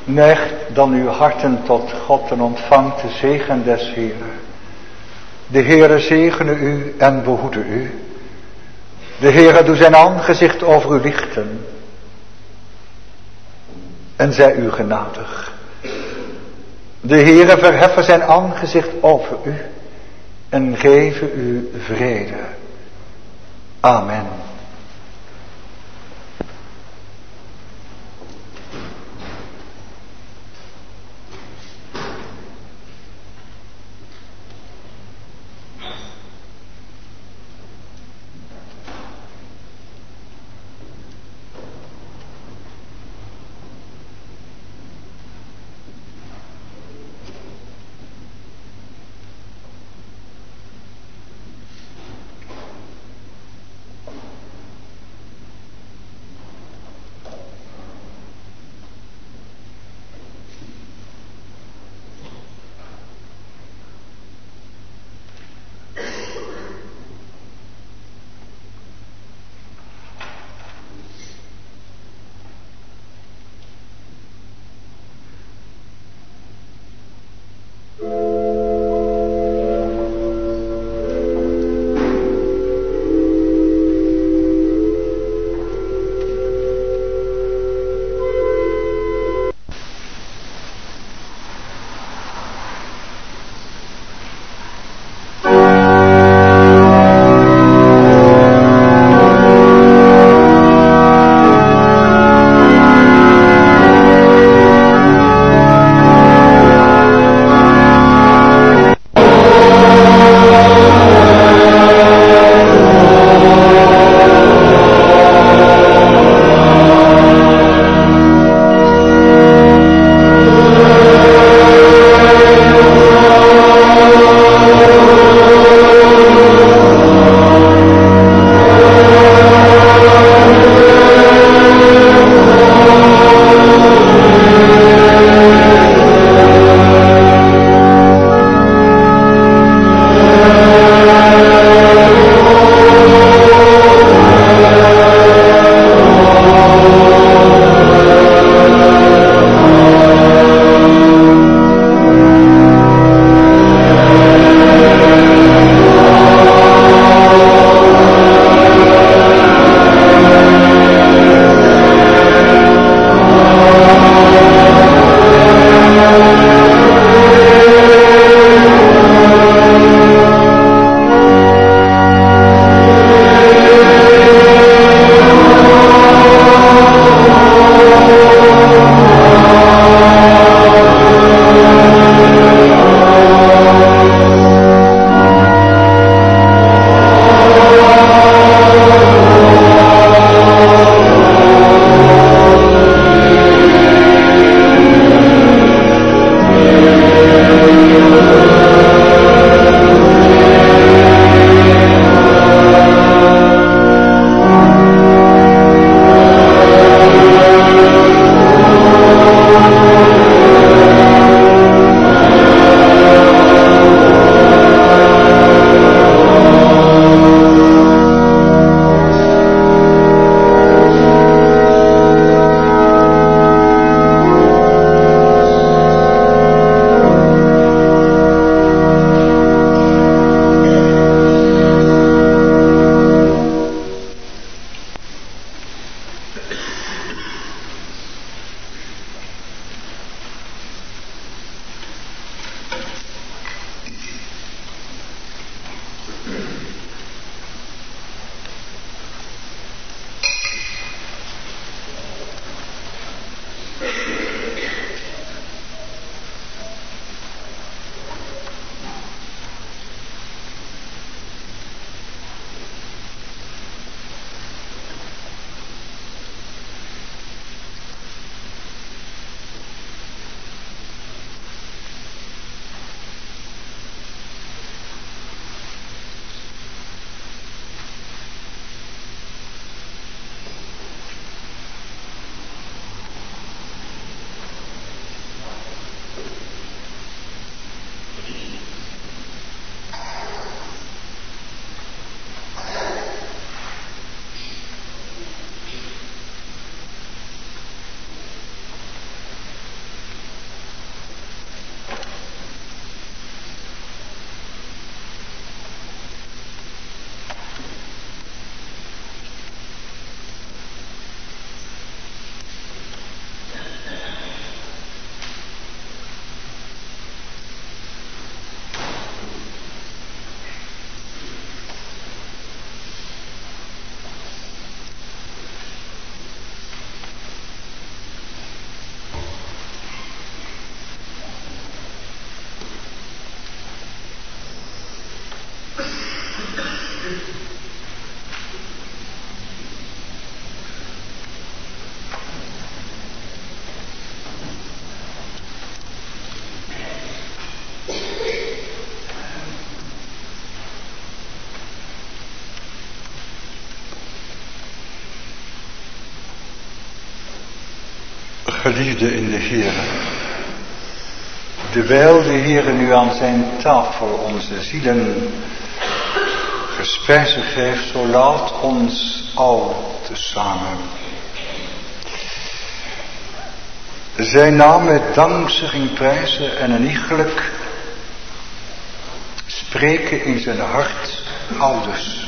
Neigt dan uw harten tot God en ontvangt de zegen des Heeren. De Heere zegene u en behoede u. De Heere doet zijn aangezicht over u lichten en zij u genadig. De Heere verheffe zijn aangezicht over u en geven u vrede. Amen. Geliefde in de Heere, terwijl de Heere nu aan zijn tafel onze zielen gespijzigd heeft, zo laat ons al tezamen zijn naam met dankzegging prijzen en een iegelijk spreken in zijn hart aldus.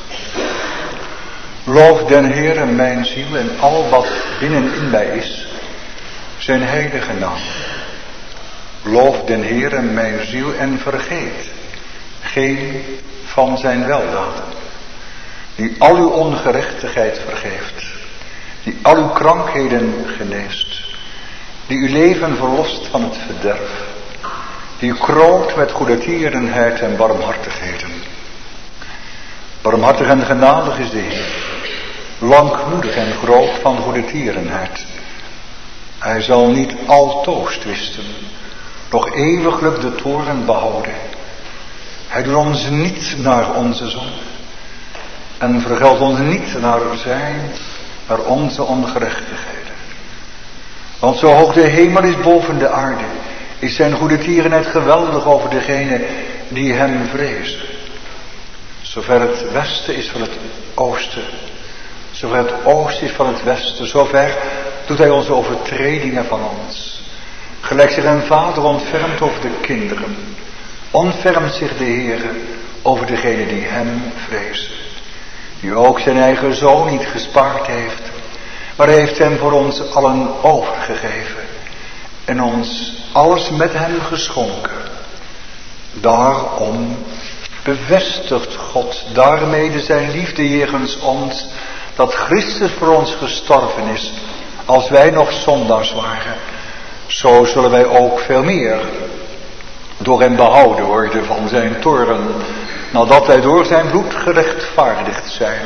Loof den Heere mijn ziel en al wat binnenin mij is, zijn heilige naam. Loof den Heere mijn ziel en vergeet geen van zijn weldaden, die al uw ongerechtigheid vergeeft, die al uw krankheden geneest, die uw leven verlost van het verderf, die u kroont met goedertierenheid en barmhartigheden. Barmhartig en genadig is de Heer, langmoedig en groot van goedertierenheid. Hij zal niet altoos twisten, nog eeuwiglijk de toorn behouden. Hij doet ons niet naar onze zonde en vergeldt ons niet naar onze ongerechtigheden. Want zo hoog de hemel is boven de aarde, is zijn goedertierenheid geweldig over degenen die hem vrezen. Zover het westen is van het oosten, zover het oosten is van het westen, zover doet hij onze overtredingen van ons. Gelijk zich een vader ontfermt over de kinderen, ontfermt zich de Heere over degenen die hem vrezen. Die ook zijn eigen zoon niet gespaard heeft, maar hij heeft hem voor ons allen overgegeven en ons alles met hem geschonken. Daarom bevestigt God daarmede zijn liefde jegens ons, dat Christus voor ons gestorven is, als wij nog zondaars waren. Zo zullen wij ook veel meer door hem behouden worden van zijn toorn, nadat wij door zijn bloed gerechtvaardigd zijn.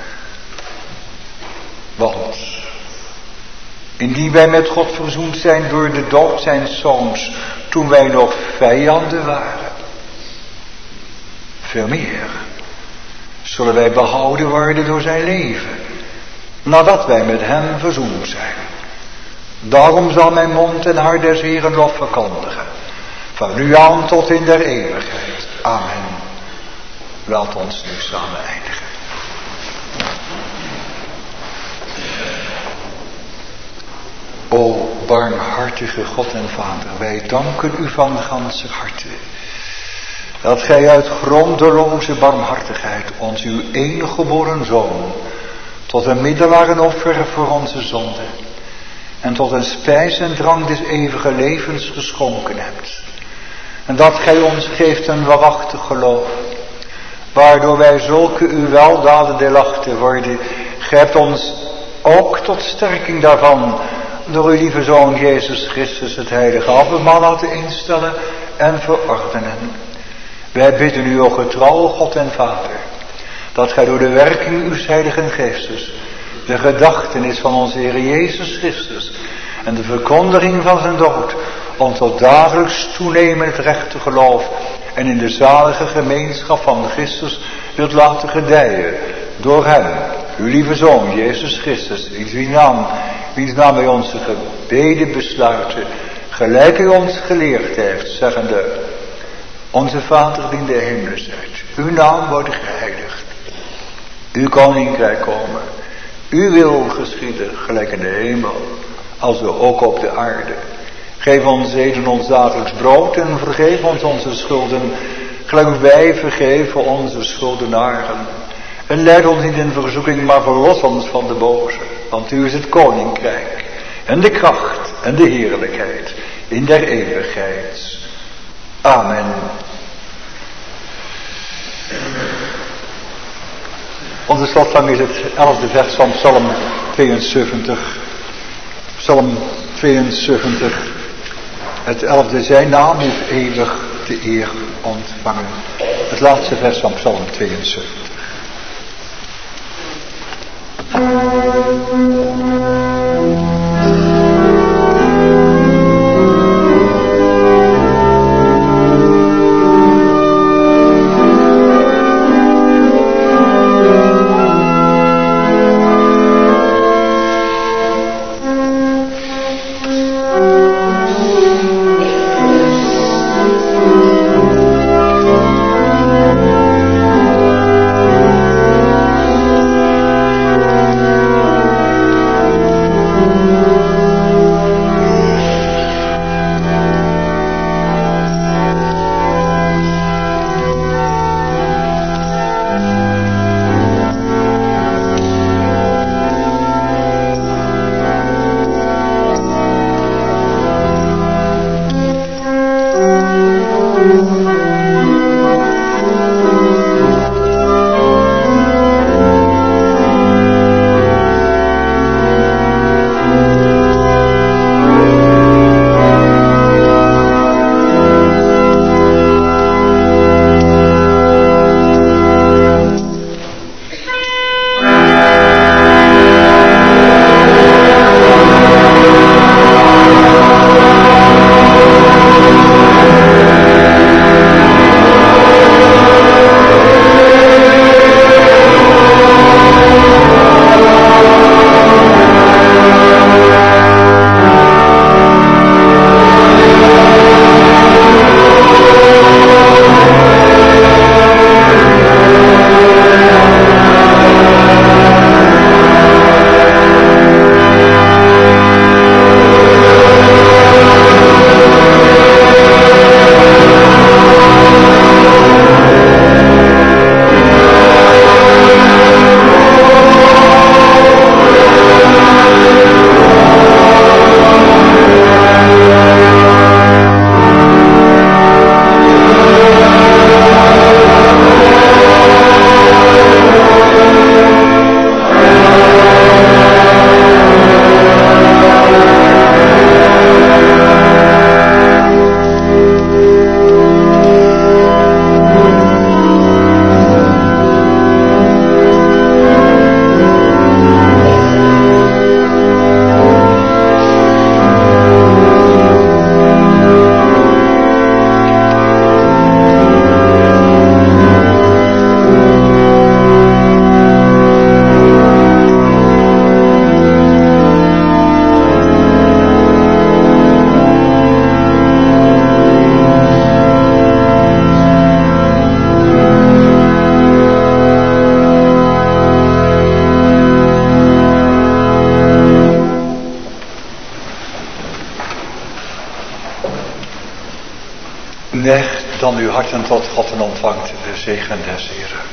Want indien wij met God verzoend zijn door de dood zijn zoons, toen wij nog vijanden waren, veel meer zullen wij behouden worden door zijn leven, nadat wij met hem verzoend zijn. Daarom zal mijn mond en hart des Heeren lof verkondigen, van nu aan tot in der eeuwigheid. Amen. Laat ons nu samen eindigen. O barmhartige God en Vader, wij danken u van ganse harte, dat gij uit grondeloze barmhartigheid ons uw enige geboren Zoon tot een middelaar en offer voor onze zonden en tot een spijs en drank des eeuwige levens geschonken hebt. En dat gij ons geeft een waarachtig geloof, waardoor wij zulke uw weldaden deelachtig worden. Gij hebt ons ook tot sterking daarvan door uw lieve Zoon Jezus Christus het heilige avondmaal laten instellen en verordenen. Wij bidden u, o getrouwe God en Vader, dat gij door de werking uws heiligen geestes de gedachtenis van onze Heer Jezus Christus en de verkondiging van zijn dood ons tot dagelijks toenemen het rechte geloof en in de zalige gemeenschap van Christus wilt laten gedijen door hem, uw lieve Zoon Jezus Christus, wiens naam wij onze gebeden besluiten, gelijk u ons geleerd heeft, zeggende: Onze Vader die in de hemelen zijt, uw naam wordt geheiligd, uw koninkrijk komen, uw wil geschieden, gelijk in de hemel, als ook op de aarde. Geef ons heden ons dagelijks brood en vergeef ons onze schulden, gelijk ook wij vergeven onze schuldenaren. En leid ons niet in verzoeking, maar verlos ons van de boze. Want u is het koninkrijk en de kracht en de heerlijkheid in der eeuwigheid. Amen. Onze slotzang is het 11e vers van Psalm 72. Psalm 72. Het 11e, zijn naam heeft eeuwig de eer ontvangen. Het laatste vers van Psalm 72. Neigt dan uw harten tot God en ontvangt de zegen des Heren.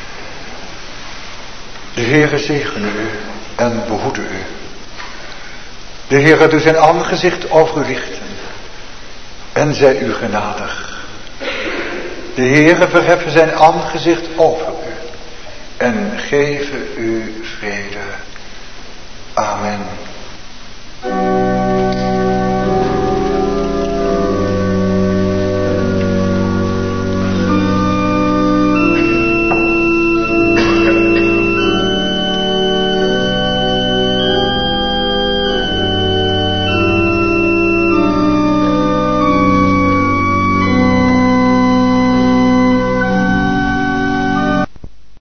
De Heere zegene u en behoede u. De Heere doet zijn aangezicht over u lichten en zij u genadig. De Heere verheffen zijn aangezicht over u en geven u vrede. Amen.